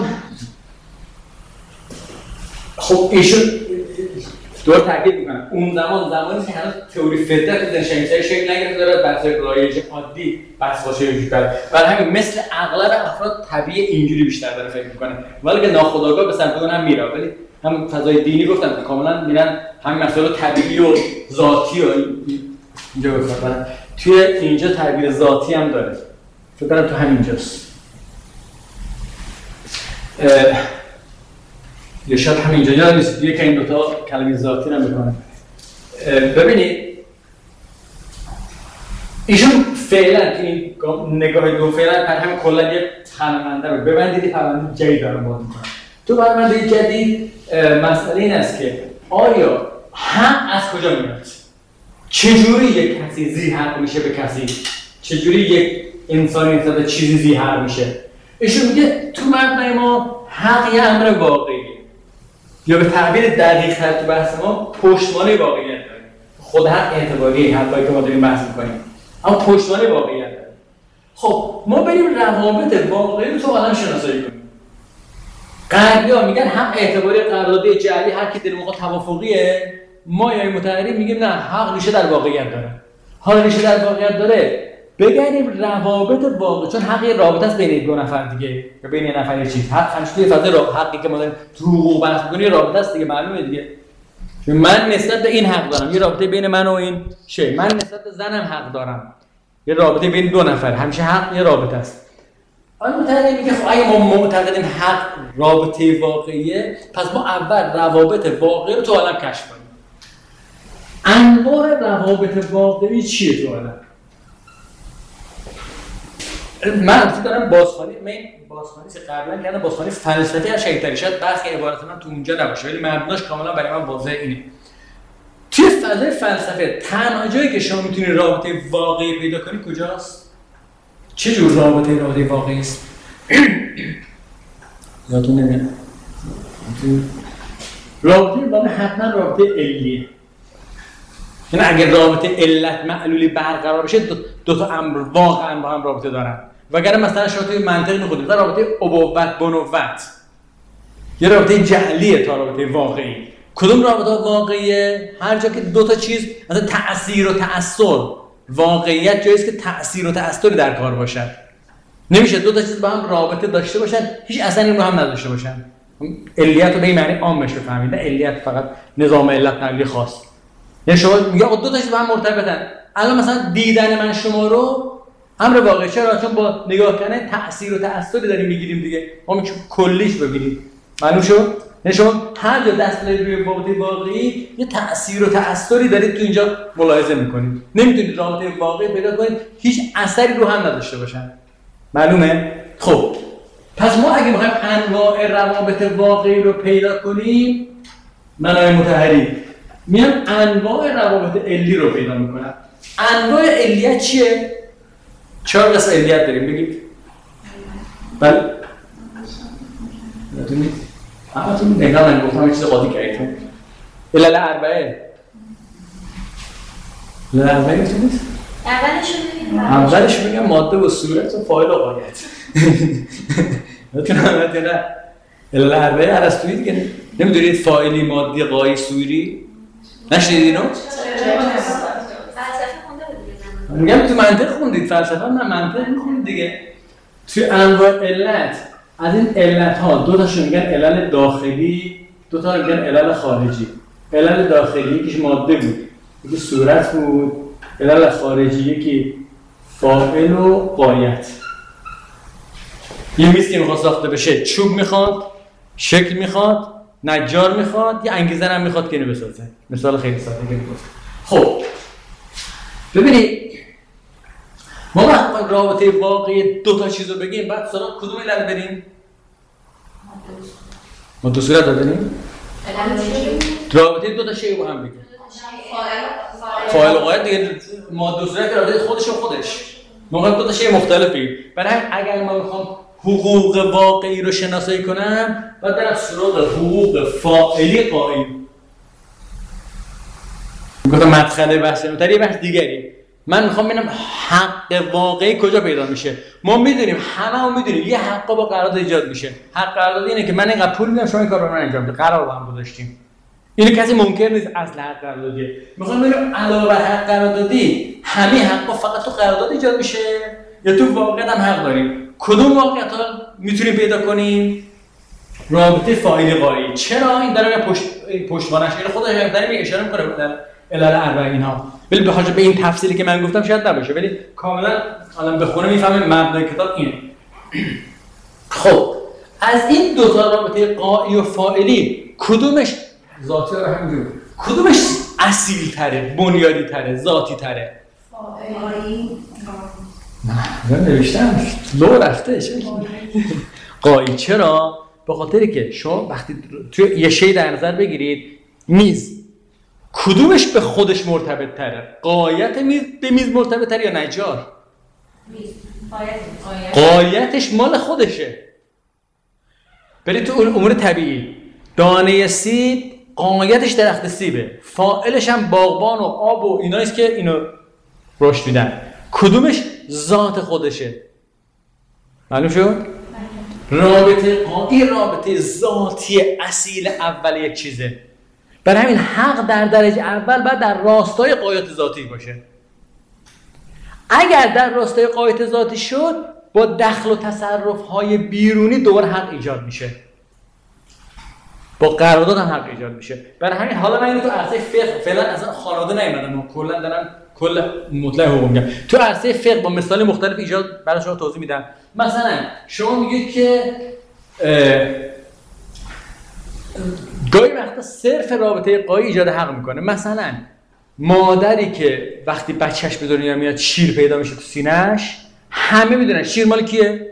خب ایشون دور تاکید میکنم اون زمان زمانی که هنوز تئوری فطرت در شنیداری شکل نگرفته داره بحث رایج عادی بحث باشه وجود داره. برای همین مثل اغلب افراد طبیعی اینجوری بیشتر داره فکر میکنه، ولی که ناخودآگاه به سمت اون هم میره. ولی هم فضای دینی گفتم که کاملا میرن همین مسائل طبیعی و ذاتی و اینجا بفرمایید. توی اینجا تعبیر ذاتی هم داره، فکر کنم تو همینجاست. یا شاید همینجا یا نیست یکی این دو تا کلمه ذاتی رو بکنم. ببینید ایشون فعلا تو این نگاه دو فعلا پر همین کلا یه پرونده رو ببندید، پرونده جدید دارم باز می‌کنم. تو پرونده جدید مسئله این است که آیا حق از کجا میاد؟ چجوری یک کسی ذی حق میشه به کسی؟ چجوری یک انسانی نسبت به چیزی ذی حق میشه؟ ایشون میگه تو مبنای ما حق یه امر واقعیه، یا به تعبیر دقیق‌تر تو بحث ما پشتوانه واقعیت داره. خود حق اعتباریه، حقایی که ما داریم بحث می‌کنیم، اما پشتوانه واقعیت داره. خب ما بریم روابط واقعی رو تو عالم شناسایی کنیم. غربی‌ها میگن حق اعتباری قراردادی جعلی، هر کی در موقع توافقیه. ما یا متحریم میگیم نه، حق ریشه در واقعیت داره. حالا ریشه در واقعیت داره، بگردیم روابط واقعی، چون حق یه رابطه است بین دو نفر دیگه یا بین یه نفر یه چیز. حق همش توی فضای حقی که ما داریم تو حقوق بحث می‌کنیم، رابطه است دیگه، معلومه دیگه. چون من نسبت به این حق دارم، یه رابطه بین من و این شی. من نسبت به زنم حق دارم، یه رابطه بین دو نفر. همیشه حق یه رابطه است. آیا متحد میگه خب اگه ما معتقدیم حق رابطه واقعیه، پس ما اول روابط واقعی رو تو عالم کشف کنیم. انواع روابط واقعی چیه تو عالم؟ من البته دارم بازخوانی، من بازخوانی که قبلا کردم بازخوانی فلسفی از شیطانی، شاید برخی عبارات من تو اونجا نباشه ولی مبناش کاملا برای من واضحه اینه. توی فضای فلسفه تنها جایی که شما میتونی رابطه واقعی پیدا کنی کجاست؟ چه جور رابطه رابطه واقعی است؟ یادتون نمیاد؟ رابطه واقعی حتما رابطه علیه. یعنی اگر رابطه علت معلولی برقرار بشه دو, دو تا امر واقعا با هم رابطه دارن. وگرنه مثلا شما توی منطقی می‌خونید رابطه ابوت بنوت یه رابطه جعلیه تا رابطه واقعی. کدوم رابطه واقعیه؟ هر جا که دو تا چیز مثلا تأثیر و تأثیر، واقعیت جایی است که تأثیر و تأثیری در کار باشد. نمیشه دو تا چیز با هم رابطه داشته باشن هیچ اثری رو هم نداشته باشن. علیت رو به این معنی عامش بفهمید، نه علیت فقط نظام علت نقلی خاص. یعنی شما میگه دو تا چیز با هم مرتبطن. الان مثلا دیدن من شما رو امر واقعی، چرا؟ چون با نگاه کردن تأثیر و تأثیری داریم میگیریم دیگه. ما میگیم کلیش ببینید. معلوم شد؟ یعنی شما هر جا دست دارید روی رابطه واقعی یه تأثیر و تأثیری دارید تو اینجا ملاحظه میکنید. نمیتونید رابطه واقعی پیدا کنید هیچ اثری رو هم نداشته باشن. معلومه؟ خب پس ما اگه میخوایم انواع روابط واقعی رو پیدا کنیم، منای متحری میام انواع روابط علی رو پیدا میکنم. انواع علیت چیه؟ چهار قسم علیت داریم، بگید. بله؟ نتونید؟ اما تو نگاه من گفتم یه چیز قاطی کردید. علل اربعه. علل اربعه نتونید؟ اولشون بگیم. اولشون بگم ماده و صورت و فاعل و غایت. نتونم البته نه. علل اربعه ارسطویی دیگه نمیدونید فاعلی مادی غایی صوری؟ نشنیدید اینو؟ فلسفه خونده بودید. میگم تو منطق خوندید، فلسفه نه منطق میخونید دیگه. توی انواع علت از این علت ها دو تاشون میگن علل داخلی، دو تا میگن علل خارجی. علل داخلی یکیش ماده بود، یکی صورت بود. علل خارجی یکی فاعل و غایت. یه میز که میخواد ساخته بشه چوب میخواد، شکل میخواد، نجار میخواد، یه انگیزه هم میخواد که اینو بسازه. مثال خیلی ساده که میگم. خب ببینید ما وقتی رابطه واقعی دو تا چیزو بگیم بعد سراغ کدوم علل بریم؟ ما دو صورت دادیم؟ رابطه دو تا شی با هم بگیم. فاعل و غایت دیگه ما دو صورت رابطه خودش و خودش. ما دو تا شی مختلف بگیم. برای اگر من میخوام حقوق واقعی رو شناسایی کنم باید برم سراغ حقوق فاعلی قائم. گفتم مدخل بحث نمیتر یه بحث دیگری. من میخوام ببینم حق واقعی کجا پیدا میشه. ما میدونیم، همه هم میدونیم یه حق با قرارداد ایجاد میشه. حق قراردادی اینه که من اینقدر پول میدم شما این کار رو من انجام بده. قرار با هم گذاشتیم. اینو کسی منکر نیست اصل حق قراردادیه. میخوام ببینم علاوه بر حق قراردادی همه حقا فقط تو قرارداد ایجاد میشه یا تو واقعیت هم حق داریم. کدوم واقعیت ها میتونیم پیدا کنیم؟ رابطه فاعلی قایی. چرا این داره پشت پشتوانش اینو خودش هم داره اشاره میکنه به علل اربعه اینها. ولی به حاجه به این تفصیلی که من گفتم شاید نباشه ولی کاملا الان بخونه میفهمه مبنای کتاب اینه. خب از این دو تا رابطه قایی و فاعلی کدومش ذاتی رو همینجور، کدومش اصیل تره، بنیادی تره، ذاتی تره؟ فاعلی. نه نوشتم لو رفته چه قایی. چرا؟ به خاطری که شما وقتی توی یه شی در نظر بگیرید، میز کدومش به خودش مرتبط تره؟ قایت میز به میز مرتبط تره یا نجار؟ میز. قایتش مال خودشه. برید تو امور طبیعی، دانه سیب قایتش درخت سیبه، فاعلش هم باغبان و آب و ایناییست که اینو رشد میدن. کدومش ذات خودشه؟ معلوم شد؟ رابطه قایی رابطه ذاتی اصیل اول یک چیزه. برای همین حق در درجه اول باید در راستای قایت ذاتی باشه. اگر در راستای قایت ذاتی شد، با دخل و تصرف‌های بیرونی دور حق ایجاد میشه، با قرارداد هم حق ایجاد میشه. برای همین حالا من اینو تو عرصه فقه فعلا اصلا خانواده نیومدم، من کلا دارم کل مطلق حقوق میگم. تو عرصه فقه با مثال مختلف ایجاد برای شما توضیح میدم. مثلا شما میگید که گاهی وقتا صرف رابطه قایی ایجاد حق میکنه. مثلا مادری که وقتی بچهش به دنیا میاد شیر پیدا میشه تو سینه‌اش، همه میدونن شیر مال کیه؟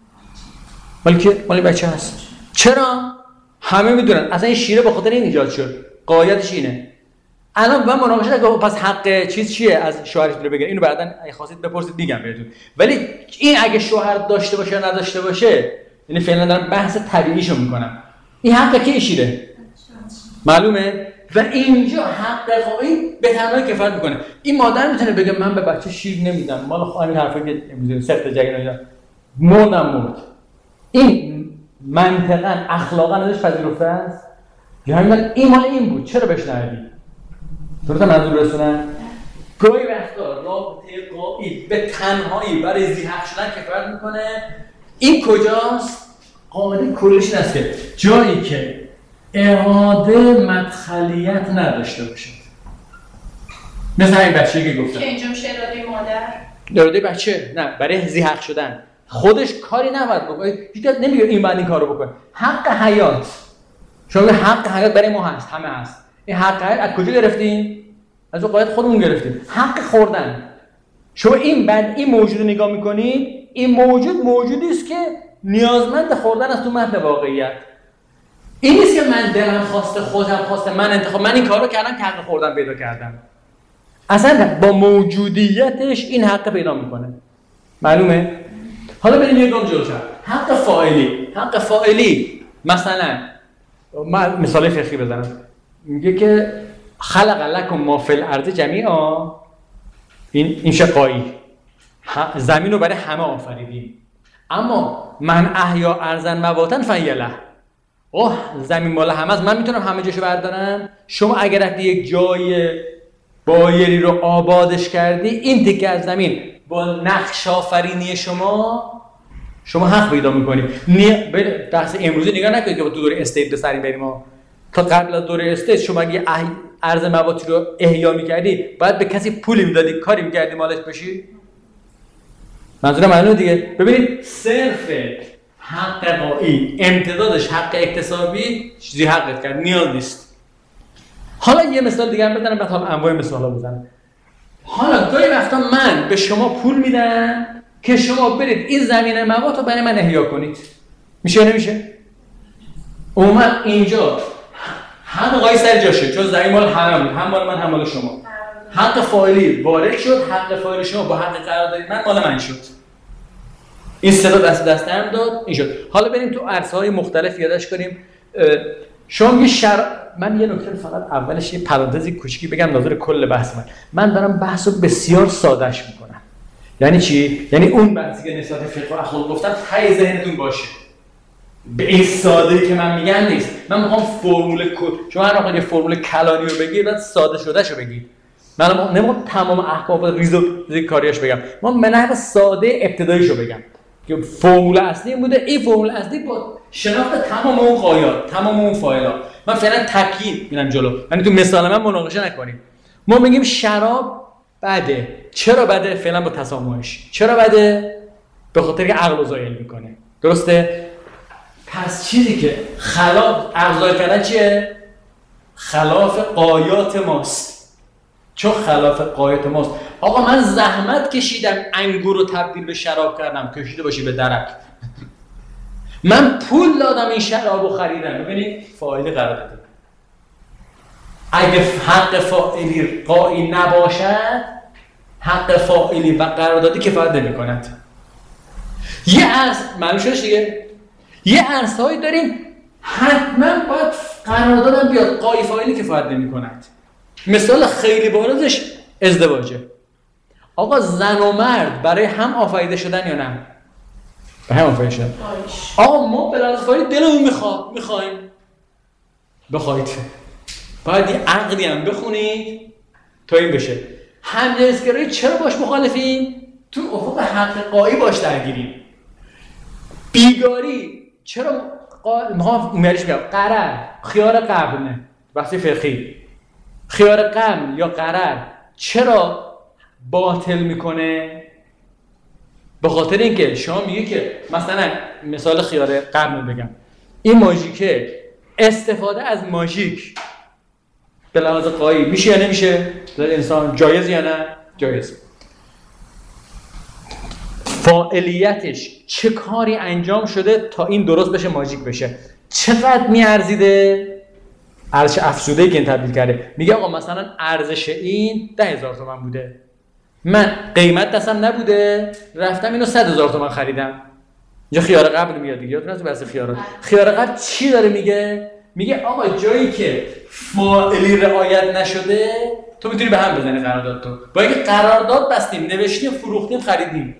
مال کیه؟ مال بچه هست. چرا؟ همه میدونن اصلا این شیره به خاطر این ایجاد شد، قایتش اینه. الان من مناقشه نکنم پس حق چیز چیه از شوهرش رو بگیره، اینو بعداً اگه خواستید بپرسید میگم بهتون. ولی این اگه شوهر داشته باشه یا نداشته باشه، یعنی فعلا دارم بحث طبیعیشو میکنم، این حق کی شیره؟ معلومه؟ و اینجا حق قایی به تنهایی کفایت میکنه. این مادر میتونه بگه من به بچه شیر نمیدم، مال خود همین حرفایی که امروز سخت جگن اینا مردم مرد. این منطقاً اخلاقاً ازش پذیرفته است؟ یا همین این مال این بود چرا بهش ندادی؟ درست منظور رسونن؟ گاهی وقتا رابطه قایی به تنهایی برای ذی‌حق شدن کفایت میکنه. این کجاست؟ قاعده کلیش این است که جایی که اعاده مدخلیت نداشته باشه. مثل همین بچه‌ای که گفتم که اینجا میشه اراده مادر؟ اراده بچه نه، برای ذی‌حق شدن خودش کاری نباید بکنه. هیچ کس نمیگه این باید این کارو بکنه. حق حیات، شما حق حیات برای ما هست، همه هست. این حق حیات از کجا گرفتیم؟ از قاعده خودمون گرفتیم. حق خوردن، شما این بعد این موجود رو نگاه میکنید، این موجود موجودی است که نیازمند خوردن است تو متن واقعیت. این نیست که من دلم خواسته خودم خواسته من انتخاب من این کارو کردم که حق خوردن پیدا کردم. اصلا با موجودیتش این حق پیدا میکنه. معلومه؟ حالا بریم یه گام جلوتر. حق فاعلی. حق فاعلی مثلا من مثال فقهی بزنم، میگه که خلق لکم ما فی الارض جمیعا، این این شقایی، زمین رو برای همه آفریدیم، اما من احیا ارضا مواطن فیله، اوه زمین مال همه است، من میتونم همه جاشو بردارم. شما اگر رفتی یک جای بایری رو آبادش کردی، این تیکه از زمین با نقش آفرینی شما شما حق پیدا میکنی. به بحث امروزی نگاه نکنید که با تو دوره استیت به سری بریم ها. تا قبل از دوره استیت شما اگه ارز مواطی رو احیا میکردی باید به کسی پولی میدادی، کاری میکردی مالش بشی. منظورم معلومه دیگه. ببینید صرف حق قایی امتدادش حق اکتسابی چیزی حقت کرد، نیاز نیست. حالا یه مثال دیگه هم بزنم بعد حالا انواع مثالا بزنم. حالا گاهی وقتا من به شما پول میدم که شما برید این زمین مواد رو برای من احیا کنید. میشه یا نمیشه؟ اومد اینجا هم قایی سر جاشه، چون زمین مال همه بود، هم مال من هم مال شما. حق فاعلی وارد شد، حق فاعل شما با حق قراردادی من مال من شد. این صدا دست دست هم داد، این شد. حالا بریم تو عرصه‌های مختلف یادش کنیم. شما یه شر... من یه نکته فقط اولش یه پرانتزی کوچیکی بگم ناظر کل بحث من. من دارم بحثو بسیار سادهش میکنم. یعنی چی؟ یعنی اون بحثی که نسبت فقه و اخلاق گفتم ته ذهنتون باشه. به این ساده‌ای که من میگم نیست. من میخوام فرمول شما هر وقت یه فرمول کلانی رو بگید بعد ساده شدهشو بگید. من نمیخوام تمام احکام ریز و کاریاش بگم. من به نحو ساده ابتداییشو بگم. که فرمول اصلی بوده، این فرمول اصلی با شناخت تمام اون قایات، تمام اون فاعلات. من فعلا تکیید میرم جلو. یعنی تو مثال من مناقشه نکنیم. ما میگیم شراب بده. چرا بده؟ فعلا با تسامحش. چرا بده؟ به خاطر که عقل رو زایل میکنه. درسته؟ پس چیزی که خلاف ارزای کردن چیه؟ خلاف قایات ماست. چون خلاف قایات ماست. آقا من زحمت کشیدم انگور رو تبدیل به شراب کردم، کشیده باشی به درک. من پول دادم این شراب رو خریدم. ببینید فاعلی قرار داده. اگه حق فاعلی قایی نباشد، حق فاعلی و قراردادی کفایت نمی‌کند. یه ارز معلوم شدش دیگه. یه ارزهایی داریم حتما باید قراردادم بیاد، قایی فاعلی کفایت نمی‌کند. مثال خیلی بارزش ازدواجه. آقا زن و مرد برای هم آفریده شدن یا نه؟ به هم آفریده شدن. آقا ما به لحاظ فاعلی دلمون میخواد، میخوایم بخواید باید یه عقدی هم بخونید تا این بشه. همجنسگرایی چرا باش مخالفیم؟ تو افق حق قایی باش درگیریم. بیگاری چرا قا... میخوام میاریش میگم قرار خیار قبل نه بحث فقهی. خیار قبل یا قرار چرا باطل میکنه؟ به خاطر اینکه شما میگه که مثلا مثال خیار قبل بگم، این ماژیکه استفاده از ماژیک به لحاظ قایی میشه یا نمیشه؟ در انسان جایز یا نه؟ جایز. فاعلیتش چه کاری انجام شده تا این درست بشه ماژیک بشه؟ چقدر میارزیده؟ ارزش افزوده که این تبدیل کرده. میگه آقا مثلا ارزش این ده هزار تومان بوده، من قیمت دستم نبوده رفتم اینو صد هزار تومان خریدم. اینجا خیار قبل میاد دیگه. یادتون هست بحث خیارات. خیار قبل چی داره میگه؟ میگه آقا جایی که فاعلی رعایت نشده تو میتونی به هم بزنی قرارداد. تو با اینکه قرارداد بستیم، نوشتیم، فروختیم، خریدیم.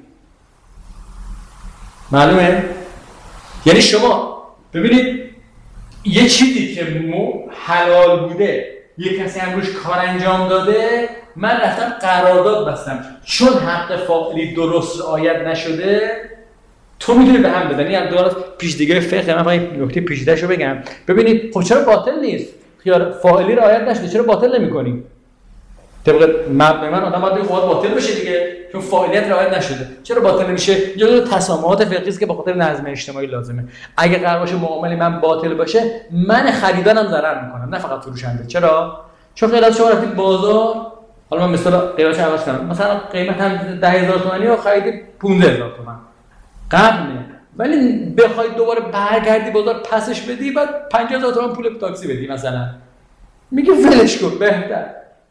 معلومه؟ یعنی شما ببینید یه چیزی که حلال بوده یه کسی هم روش کار انجام داده، من رفتم قرارداد بستم، چون حق فاعلی درست رعایت نشده تو میتونی به هم بزنی. هم دوباره پیش دیگه فقه من فقط نکته پیچیده‌شو بگم. ببینید خب چرا باطل نیست؟ خیار فاعلی رعایت نشده چرا باطل نمی‌کنی؟ طبق مبنای من آدم باید بگه باطل بشه دیگه، چون فاعلیت رعایت نشده. چرا باطل نمیشه؟ جزو تسامحات فقهی است که به خاطر نظم اجتماعی لازمه. اگه قرار باشه معامله من باطل باشه، من خریدارم ضرر میکنم نه فقط فروشنده. چرا؟ چون قیمت شما رفتید بازار، حالا من مثلا قیمتش عوض کردم، مثلا قیمت هم ده هزار تومانی رو خریدید پانزده هزار تومان قبله، ولی بخوای دوباره برگردی بازار پسش بدی بعد پنجاه هزار تومان پول تاکسی بدی مثلا، میگه ولش کن بهتر.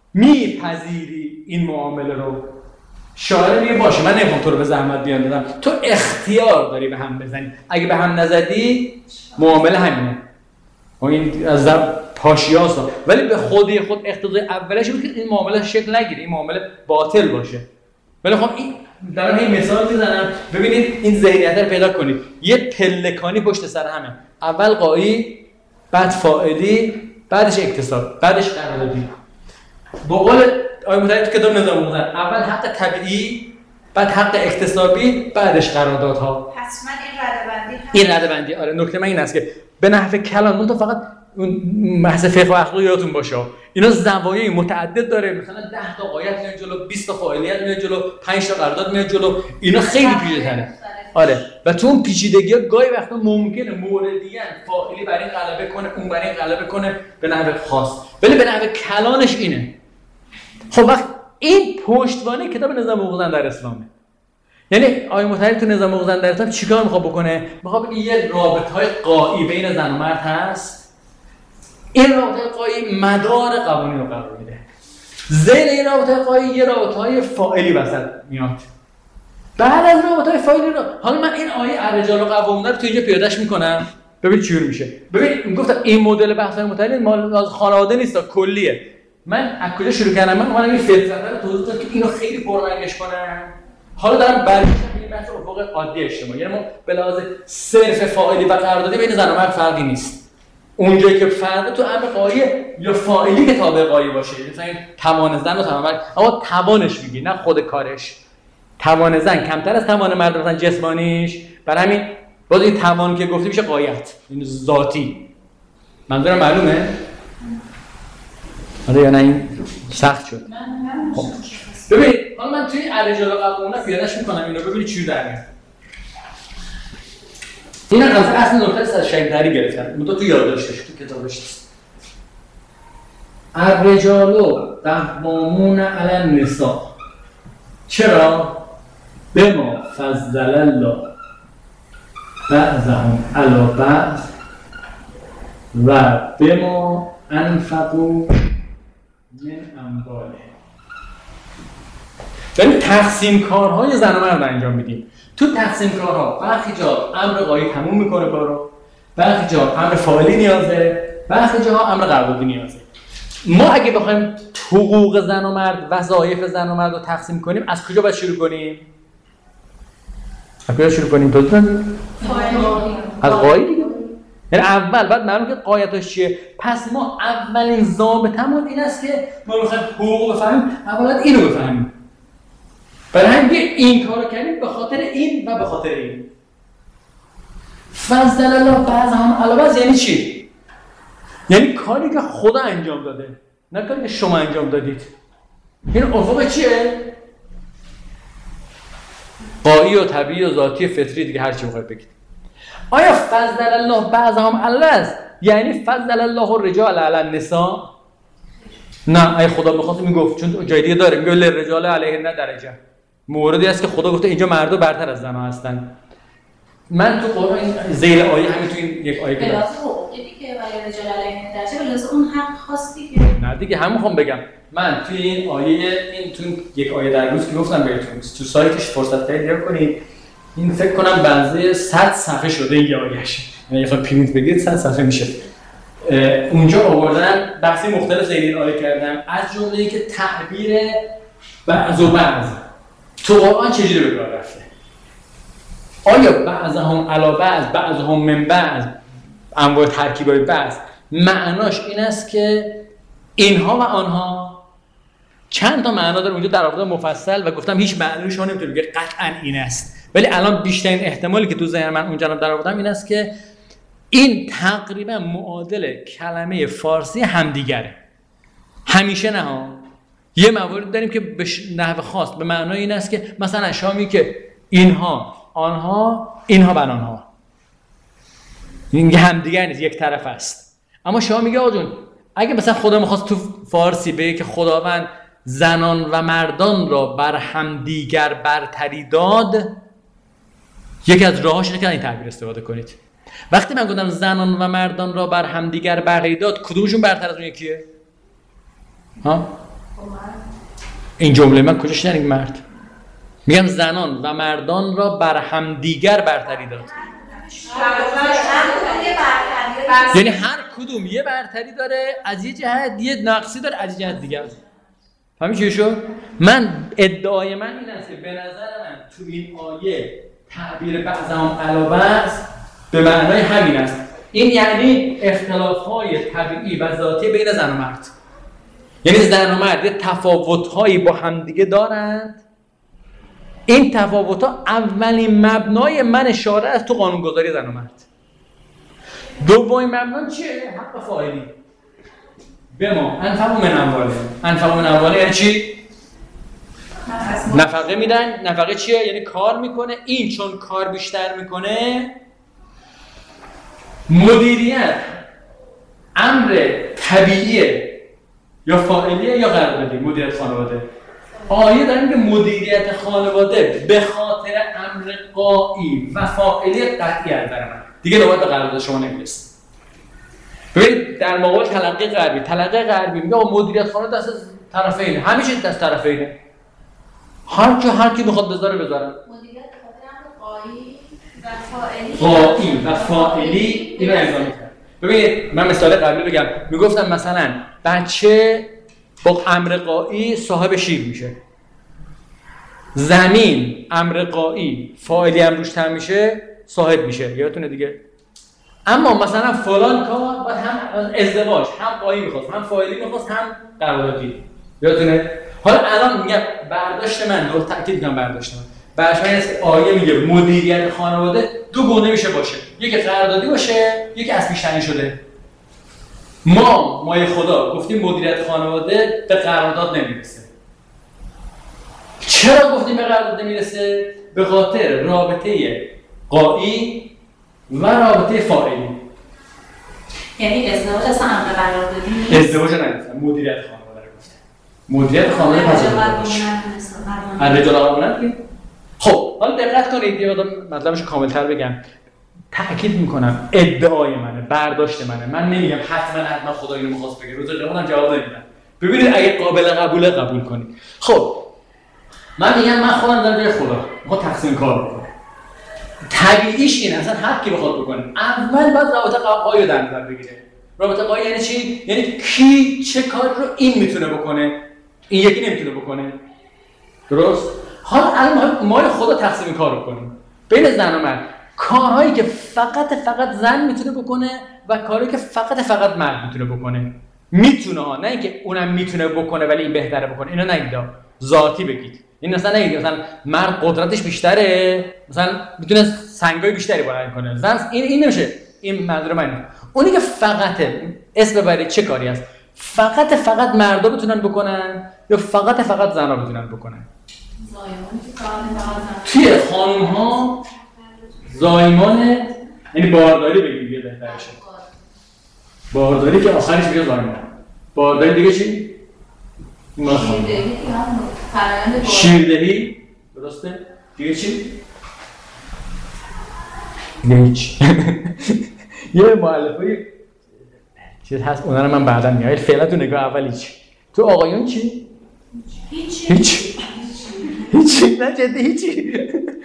میپذیری این معامله رو؟ شاعر میگه باشه من نمیخوام تو رو به زحمت بیان دادم، تو اختیار داری به هم بزنی، اگه به هم نزدی معامله همینه. این از پاشیاست، ولی به خودی خود اقتضای اولش بود که این معامله شکل نگیره، این معامله باطل باشه. ولی خب این دارم این مثال میزنم ببینید این ذهنیت رو پیدا کنید. یه پلکانی پشت سر همه، اول قایی، بعد فاعلی، بعدش اکتساب، بعدش قراردادی. با قول آقای مطلق تو کتاب نظام بودن اول حق طبیعی، بعد حق اکتسابی، بعدش قراردادها. پس من این ردبندی هم این ردبندی آره نکته من این است که به نحو کلام اون تو فقط اون بحث فقه و اخلاق یادتون باشه اینا زوایای متعدد داره، مثلا ده تا قایت میاد جلو، بیست تا فاعلیت میاد جلو، پنج تا قرارداد میاد جلو، اینا خیلی پیچیده‌تره. آره و تو اون پیچیدگی‌ها گاهی وقتا ممکنه موردیاً فاعلی بر این غلبه کنه، اون بر این غلبه کنه به نحو خاص، ولی به نحو کلانش اینه. خب وقت این پشتوانه کتاب نظام حقوق زن در اسلامه. یعنی آقای مطهری تو نظام حقوق زن در اسلام چیکار میخواد بکنه؟ میخواد بگه یه رابطه‌های قایی بین زن و مرد هست، این رابطه قایی مدار قوانین رو قرار میده. زیر این رابطه قایی یه رابطه‌های فاعلی وسط میاد. بعد از رابطه‌های فاعلی رو حالا من این آیه الرجال قوامون رو تو اینجا پیادهش میکنم. ببین چی میشه. ببین گفتم این مدل بحث‌های مطهری مال از خانواده نیست، کلیه. من از کجا شروع کردم؟ من اومدم این فلسفه رو توضیح دادم که اینو خیلی پررنگش کنم. حالا دارم برمی‌گردم این بحث افق عادی اجتماعی. یعنی ما به لحاظ صرف فاعلی و قراردادی بین زن و مرد فرقی نیست. اونجایی که فرق تو امر قایی یا فاعلی که تابع قایی باشه، مثلا توان زن و توان مرد، اما توانش میگی نه خود کارش. توان زن کمتر از توان مرد مثلا جسمانیش، برای همین باز این توان که گفته میشه قایت، این ذاتی. منظورم معلومه؟ آره یا نه این سخت شد. خب. ببین حالا من توی الرجال قوامون پیادهش میکنم اینو، ببینید چی در میاد. اینا از اصل نکته از شیطانی گرفتن. مدت تو یادداشتش تو کتابش نیست. الرجال قوامون علی النساء. چرا؟ بما فضل الله بعضهم علی بعض و بما انفقوا من اموالهم. داریم تقسیم کارهای زن و مرد انجام میدیم. تو تقسیم کارها برخی جا امر غایی تموم میکنه کارو، برخی جا امر فاعلی نیازه، برخی جا امر قراردادی نیازه. ما اگه بخوایم حقوق زن و مرد، وظایف زن و مرد رو تقسیم کنیم، از کجا باید شروع کنیم؟ از کجا شروع کنیم؟ دوستان از غایی دیگه. یعنی اول بعد معلوم که غایتش چیه. پس ما اولین ضابطمون این است که ما می‌خوایم حقوق بفهمیم، اولا اینو بفهمیم. برای همین این کارو کردیم به خاطر این و به خاطر این. فضل الله بعضهم علی بعض یعنی چی؟ یعنی کاری که خدا انجام داده، نه کاری که شما انجام دادید. این افق چیه؟ غایی و طبیعی و ذاتی فطری دیگه هر چی بخواید بگید. آیا فضل الله بعضهم علی بعض یعنی فضل الله الرجال علی النساء؟ نه، ای خدا بخواد میگفت، چون جای دیگه داره میگه للرجال علیهن درجه. موردی است که خدا گفته اینجا مردا برتر از زن‌ها هستن. من تو قرآن این زیر آیه همین تو این یک آیه که بلاز حقوقی دیگه ولی رجال علیهن درجه بلاز اون حق خاصی که نه دیگه همون خوام بگم. من توی این آیه این تو یک آیه در روز که گفتم بهتون تو سایتش فرصت پیدا کنید. این فکر کنم بنزه صد صفحه شده این آیه‌اش. یعنی اگه پرینت بگیرید صد صفحه میشه. اونجا آوردن بحثی مختلف زیر این آیه کردم، از جمله اینکه تعبیر بعض و بعض تو قرآن چجوری به کار رفته؟ آیا بعضهم علی بعض، بعضهم من بعض، انواع ترکیبای بعض معناش این است که اینها و آنها؟ چند تا معنا داره اونجا در آورده مفصل و گفتم هیچ معنیش ها نمیتونه بگه قطعا این است، ولی الان بیشترین احتمالی که تو ذهن من اونجا در آوردم این است که این تقریبا معادل کلمه فارسی همدیگره. همیشه نه ها. یه موارد داریم که به نحو خاص به معنای این است که مثلا شامی که اینها آنها، اینها بر آنها، این همدیگر نیست، یک طرف است. اما شما میگه آقا جون اگه مثلا خدا میخواست تو فارسی بگه که خداوند زنان و مردان را بر همدیگر برتری داد، یکی از راهاش اینه که این تعبیر استفاده کنید. وقتی من گفتم زنان و مردان را بر همدیگر برتری داد، کدومشون برتر از اون یکیه؟ ها؟ این جمله من کجاش نریم مرد؟ میگم زنان و مردان را بر همدیگر برتری داد. یعنی هر کدوم یه برتری داره، از یه جهت یه نقصی داره، از یه جهت دیگر. فهمی چی شد؟ من ادعای من این است که به نظر من تو این آیه تعبیر بعضهم علی بعض به معنای همین است. این یعنی اختلاف‌های طبیعی و ذاتی بین زن و مرد. یعنی زن و مرد یه تفاوت‌هایی با همدیگه دارند. این تفاوت‌ها اولین مبنای من اشاره است تو قانونگذاری زن و مرد. دومین مبنا چیه؟ حق فاعلی. به ما انفقوا من اموالهم. انفقوا من اموالهم یعنی چی؟ نفقه میدن. نفقه چیه؟ یعنی کار میکنه. این چون کار بیشتر میکنه، مدیریت امر طبیعیه یا فاعلیه یا قراردادی. مدیریت خانواده، آیه داریم که مدیریت خانواده به خاطر امر غایی و فاعلی قطعی از نظر من دیگه نوبت به قرارداد شما نمیرسه. ببینید در مقابل تلقی غربی، تلقی غربی میگه مدیریت خانواده دست از طرفینه، همیشه دست طرفینه، هر کی هر کی بخواد بذاره بذاره. مدیریت به خاطر امر غایی و فاعلی غایی و فاعلی اینو امضا می‌کنه. ببینید من مثال قبلی بگم، میگفتم مثلا بچه با امر غایی صاحب شیر میشه، زمین امر غایی فاعلی هم روش تر میشه صاحب میشه، یادتونه دیگه. اما مثلا فلان کار باید هم ازدواج هم غایی میخواست هم فاعلی میخواست هم قراردادی، یادتونه. حالا الان میگم برداشت من رو تاکید کنم، برداشت من برداشت من است آیه میگه مدیریت خانواده دو گونه میشه باشه، یکی قراردادی باشه یکی از پیش تعیین شده. ما مای خدا گفتیم مدیریت خانواده به قرارداد نمیرسه. چرا گفتیم به قرارداد نمیرسه؟ به خاطر رابطه غایی و رابطه فاعلی. یعنی ازدواج اصلا امر قراردادی نیست. ازدواج نگفتم، مدیریت خانواده رو گفتم. مدیریت خانواده پذیرش. الرجال قوامون. خب حالا دقت کنید یه مقدار مطلبش کاملتر بگم. تأکید میکنم ادعای منه، برداشت منه. من نمیگم حتما حتما خدا اینو می‌خواست بگه. روز قیامت جواب نمیدم. ببینید اگه قابل قبوله قبول کنید. خب من میگم من خودم دارم جای خدا میخوام تقسیم کار بکنم. طبیعیش اینه اصلا هر کی بخواد بکنه اول باید رابطه قایی رو در نظر بگیره. رابطه قایی یعنی چی؟ یعنی کی چه کار رو این میتونه بکنه این یکی نمیتونه بکنه. درست؟ حالا الان ما خدا تقسیم کار رو کنیم بین زن و مرد. کارهایی که فقط فقط زن میتونه بکنه و کارهایی که فقط فقط مرد میتونه بکنه. میتونه ها، نه اینکه اونم میتونه بکنه ولی این بهتره بکنه. اینو نگید، ذاتی بگید. این مثلا نگید مثلا مرد قدرتش بیشتره، مثلا میتونه سنگای بیشتری بلند کنه. زن این این نمیشه. این منظور منه. اونی که فقط اسم ببرید چه کاری است؟ فقط فقط مردا بتونن بکنن یا فقط فقط زنا بتونن بکنن؟ توی خانم ها زایمان یعنی بارداری بگیم دیگه بهتره شه. بارداری که آخرش میگه زایمان. بارداری دیگه چی؟ شیردهی. شیردهی درسته؟ دیگه چی؟ دیگه هیچ. یه مؤلفه‌ای چیز هست اونا رو من بعدا میگم. فعلا تو نگاه اول هیچ. تو آقایون چی؟ هیچ. هیچ. هیچ. نه جدی هیچی.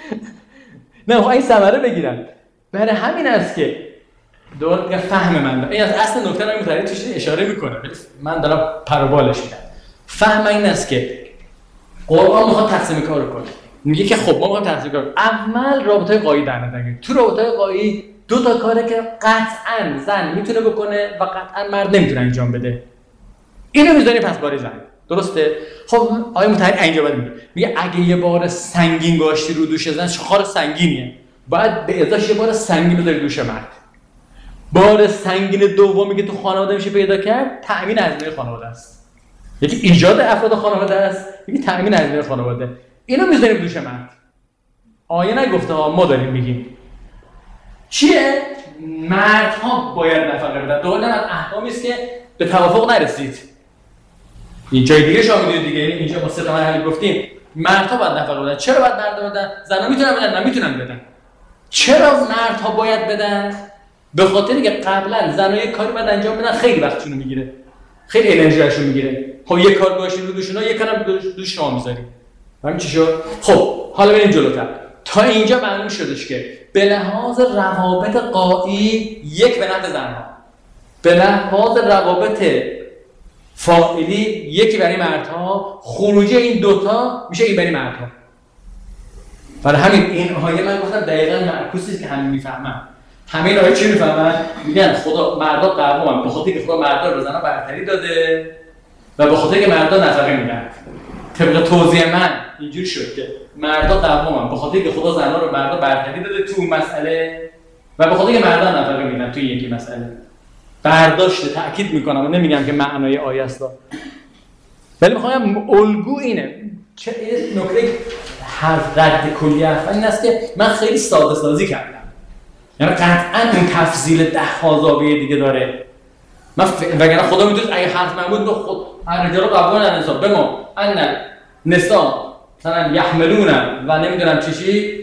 نه خب این ثمره بگیرن. برای همین است که دور که فهم من دارم. این از اصل نکته رو متعلق توش اشاره میکنه. من دارم پروبالش میدم. فهم این است که قرآن میخواد تقسیم کار رو کنه. میگه که خب ما میخوایم تقسیم کار. اول رابطه قایی در نظر بگیرید. تو رابطه قایی دو تا کاره که قطعاً زن میتونه بکنه و قطعاً مرد نمیتونه انجام بده. اینو میذاری پس بار زن. درسته؟ خب آقای متحری اینجا بعد میگه میگه اگه یه بار سنگین گاشتی رو دوش زن خار سنگینیه. باید به ازاش یه بار سنگین بذاری دوش مرد. بار سنگین دومی که تو خانواده میشه پیدا کرد تأمین هزینه خانواده است. یکی ایجاد افراد خانواده است، یکی تأمین هزینه خانواده. اینو میذاریم دوش مرد. آیه نگفته ها، ما داریم میگیم. چیه؟ مردها باید نفقه بدن. دوله از احکامی است که به توافق نرسید. این جای دیگه شما میدونید دیگه، اینجا ما سه تا مرحله گفتیم. مردها باید نفقه بدن. چرا باید مردها بدن؟ زنها میتونن بدن، نمیتونن بدن. چرا مردها باید بدن؟ به خاطر اینکه قبلا زنها یک کاری باید انجام بدن خیلی وقتشون رو میگیره. خیلی انرژیشون میگیره. خب یک کار گاشین رو دوشونا، یک کارم دوش شما میذاری. همین چی شد؟ خب حالا بریم جلوتر. تا اینجا معلوم شدش که به لحاظ روابط قایی یک به نفع زنها، به لحاظ روابط فاعلی یکی برای مردها، خروجی این دوتا میشه این برای مردها. برای همین این آیه من گفتم دقیقاً معکوسی که همین میفهمن. همین آیه چی میفهمن؟ میگن خدا مردا قوامن به خاطر که خدا مردا رو زنها برتری داده و به خاطر که مردا نفقه میدن. طبق توضیح من اینجوری شد که مردا قوامن به خاطر که خدا زنها رو مردا برتری داده تو مسئله و به خاطر که مردا نفقه میدن تو یکی مسئله. برداشت تأکید میکنم و نمیگم که معنای آیه است، ولی میخوام الگو اینه. چه نکته حرف رد کلی حرف این است که من خیلی ساده سازی کردم. یعنی قطعاً این تفضیل ده ها زاویه دیگه داره. من ف... وگرنه خدا میدونست اگه حرف من بود خود الرجال قوامون علی النساء بما ان نساء مثلا یحملون و نمیدونم چی چی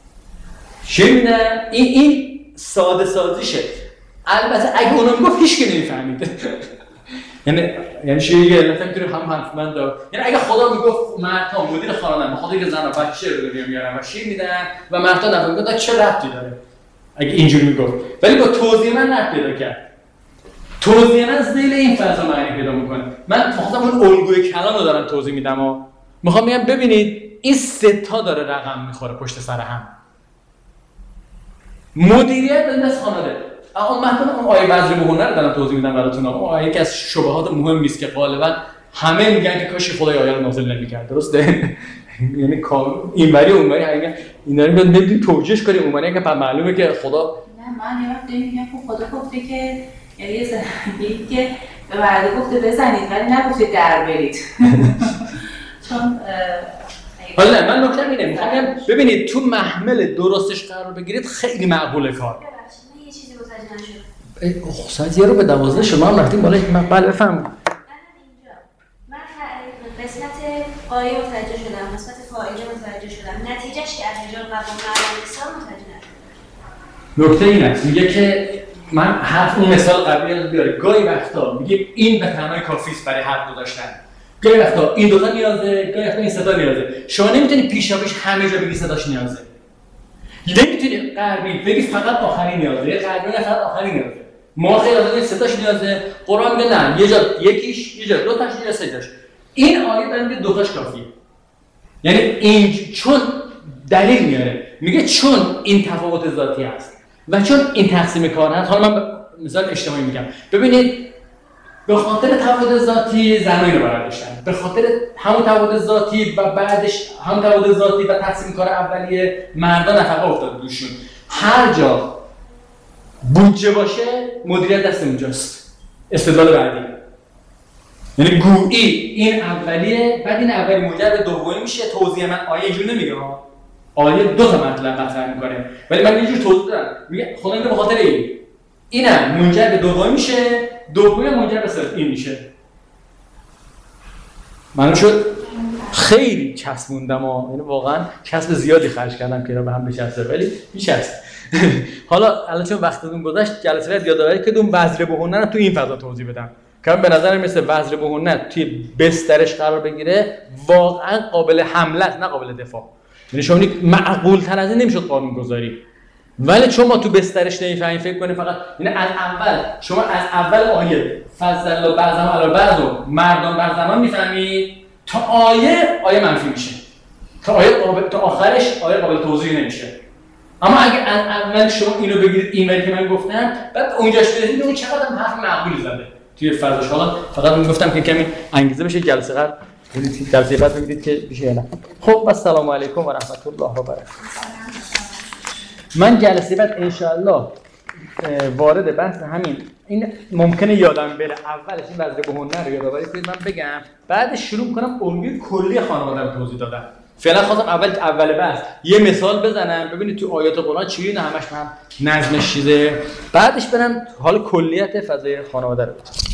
چی این این ساده سازیشه. البته اگه اونو میگفت هیچ کی نمیفهمید. یعنی یعنی چی دیگه البته میتونیم هم حرف من دار. یعنی اگه خدا میگفت مردها مدیر خانواده بخاطر که زن و بچه رو دنیا میارن و شیر میدن و مردها نفقه میدن چه ربطی داره؟ اگه اینجوری میگفت. ولی با توضیح من ربط پیدا کرد. توضیح من ذیل این فضا معنی پیدا میکنه. من فقط اون الگوی کلام رو دارم توضیح میدم و میخوام بگم ببینید این سه تا داره رقم میخوره پشت سر هم. مدیریت از خانواده. اون مثلا اون آیه بذر مهونه رو دارم توضیح میدم براتون. اون آیه که از شبهات مهمی است که غالبا همه میگن که کاش خدای آیه رو نازل نمی‌کرد. درسته؟ یعنی اینوری اونوری میگن اینا رو نمیدونی توجیهش کنیم اونوری که معلومه که خدا نه من یه وقت میگم که خدا گفته که یعنی زنی که به مرد گفته بزنید ولی نگفته در برید. چون حالا من نکته اینه میخوام ببینید تو محمل درستش قرار بگیرید خیلی معقوله کار. ساعت یه رو به دوازده شما هم رفتیم بالا. من بله بفهم. من اینجا من قسمت قایه متوجه شدم، قسمت فاعله متوجه شدم، نتیجهش که از رجال قوام معلم نیستم متوجه نشدم. نکته این است میگه که من حرف اون مثال قبلی رو بیاره. گاهی وقتا میگه این به تنهایی کافی است برای حرف گذاشتن. گاهی وقتا این دو تا نیازه، گاهی وقتا این سه تا نیازه. شما نمیتونی پیشاپیش همه جا بگی صداش نیازه. نمیتونی غربی بگی فقط آخرین نیازه، غربی فقط آخرین نیازه. ما خیلی از این سه تاش نیازه. قرآن میگه نه، یه جا یکیش، یه جا دو تاش، یه جا سه تاش. این آیه داره میگه دو تاش کافیه. یعنی این چون دلیل میاره، میگه چون این تفاوت ذاتی هست و چون این تقسیم کار هست. حالا من مثال اجتماعی میگم. ببینید به خاطر تفاوت ذاتی زنایی رو برای داشتن، به خاطر همون تفاوت ذاتی و بعدش همون تفاوت ذاتی و تقسیم کار اولیه مردا نفقه افتاد دوشون. هر جا بودجه باشه مدیریت دست اونجاست. استدلال بعدی یعنی گویی این اولیه، بعد این اولی موجب به دومی میشه. توضیح من آیه اینجوری نمیگه ها، آیه دو تا مطلب مطرح میکنه ولی من اینجوری توضیح دادم. میگه خدا میگه به خاطر این اینم منجر به دومی میشه، دومی منجر به سوم این میشه. من شد خیلی چسبوندم ها، یعنی واقعا چسب زیادی خرج کردم که اینا به هم بچسبه ولی میچسبه. حالا الان چون وقتتون گذشت جلسه بعد یادآوری که اون وزر بهونه رو تو این فضا توضیح بدم که به نظر مثل وزر بهونه توی بسترش قرار بگیره واقعا قابل حمله است نه قابل دفاع. یعنی شما معقول تر از این نمیشد قانون گذاری، ولی چون ما تو بسترش نمیفهمیم فکر کنیم فقط یعنی از اول شما از اول آیه فضل الله بعضهم علی بعض و مردان بر زنان میفهمید تا آیه آیه منفی میشه، تا آیه قابل تا آخرش آیه قابل توضیح نمیشه. اما اگه از اول شما اینو بگیرید اینوری که من گفتم بعد اونجاش برسید اون چقدر هم حرف معقولی زده توی فضاش. حالا فقط میگفتم که کمی انگیزه بشه جلسه قبل ببینید جلسه بعد ببینید که میشه نه. خب السلام علیکم و رحمت الله و برکاته. من جلسه بعد ان شاء الله وارد بحث همین این ممکنه یادم بره اولش این وزر بهونه رو یادآوری کنید من بگم، بعدش شروع کنم الگوی کلی خانواده رو توضیح دادم. فعلا خواستم اول اول بحث یه مثال بزنم ببینید تو آیات قرآن چیه نه همش من نظمش چیزه، بعدش برم حال کلیت فضای خانواده رو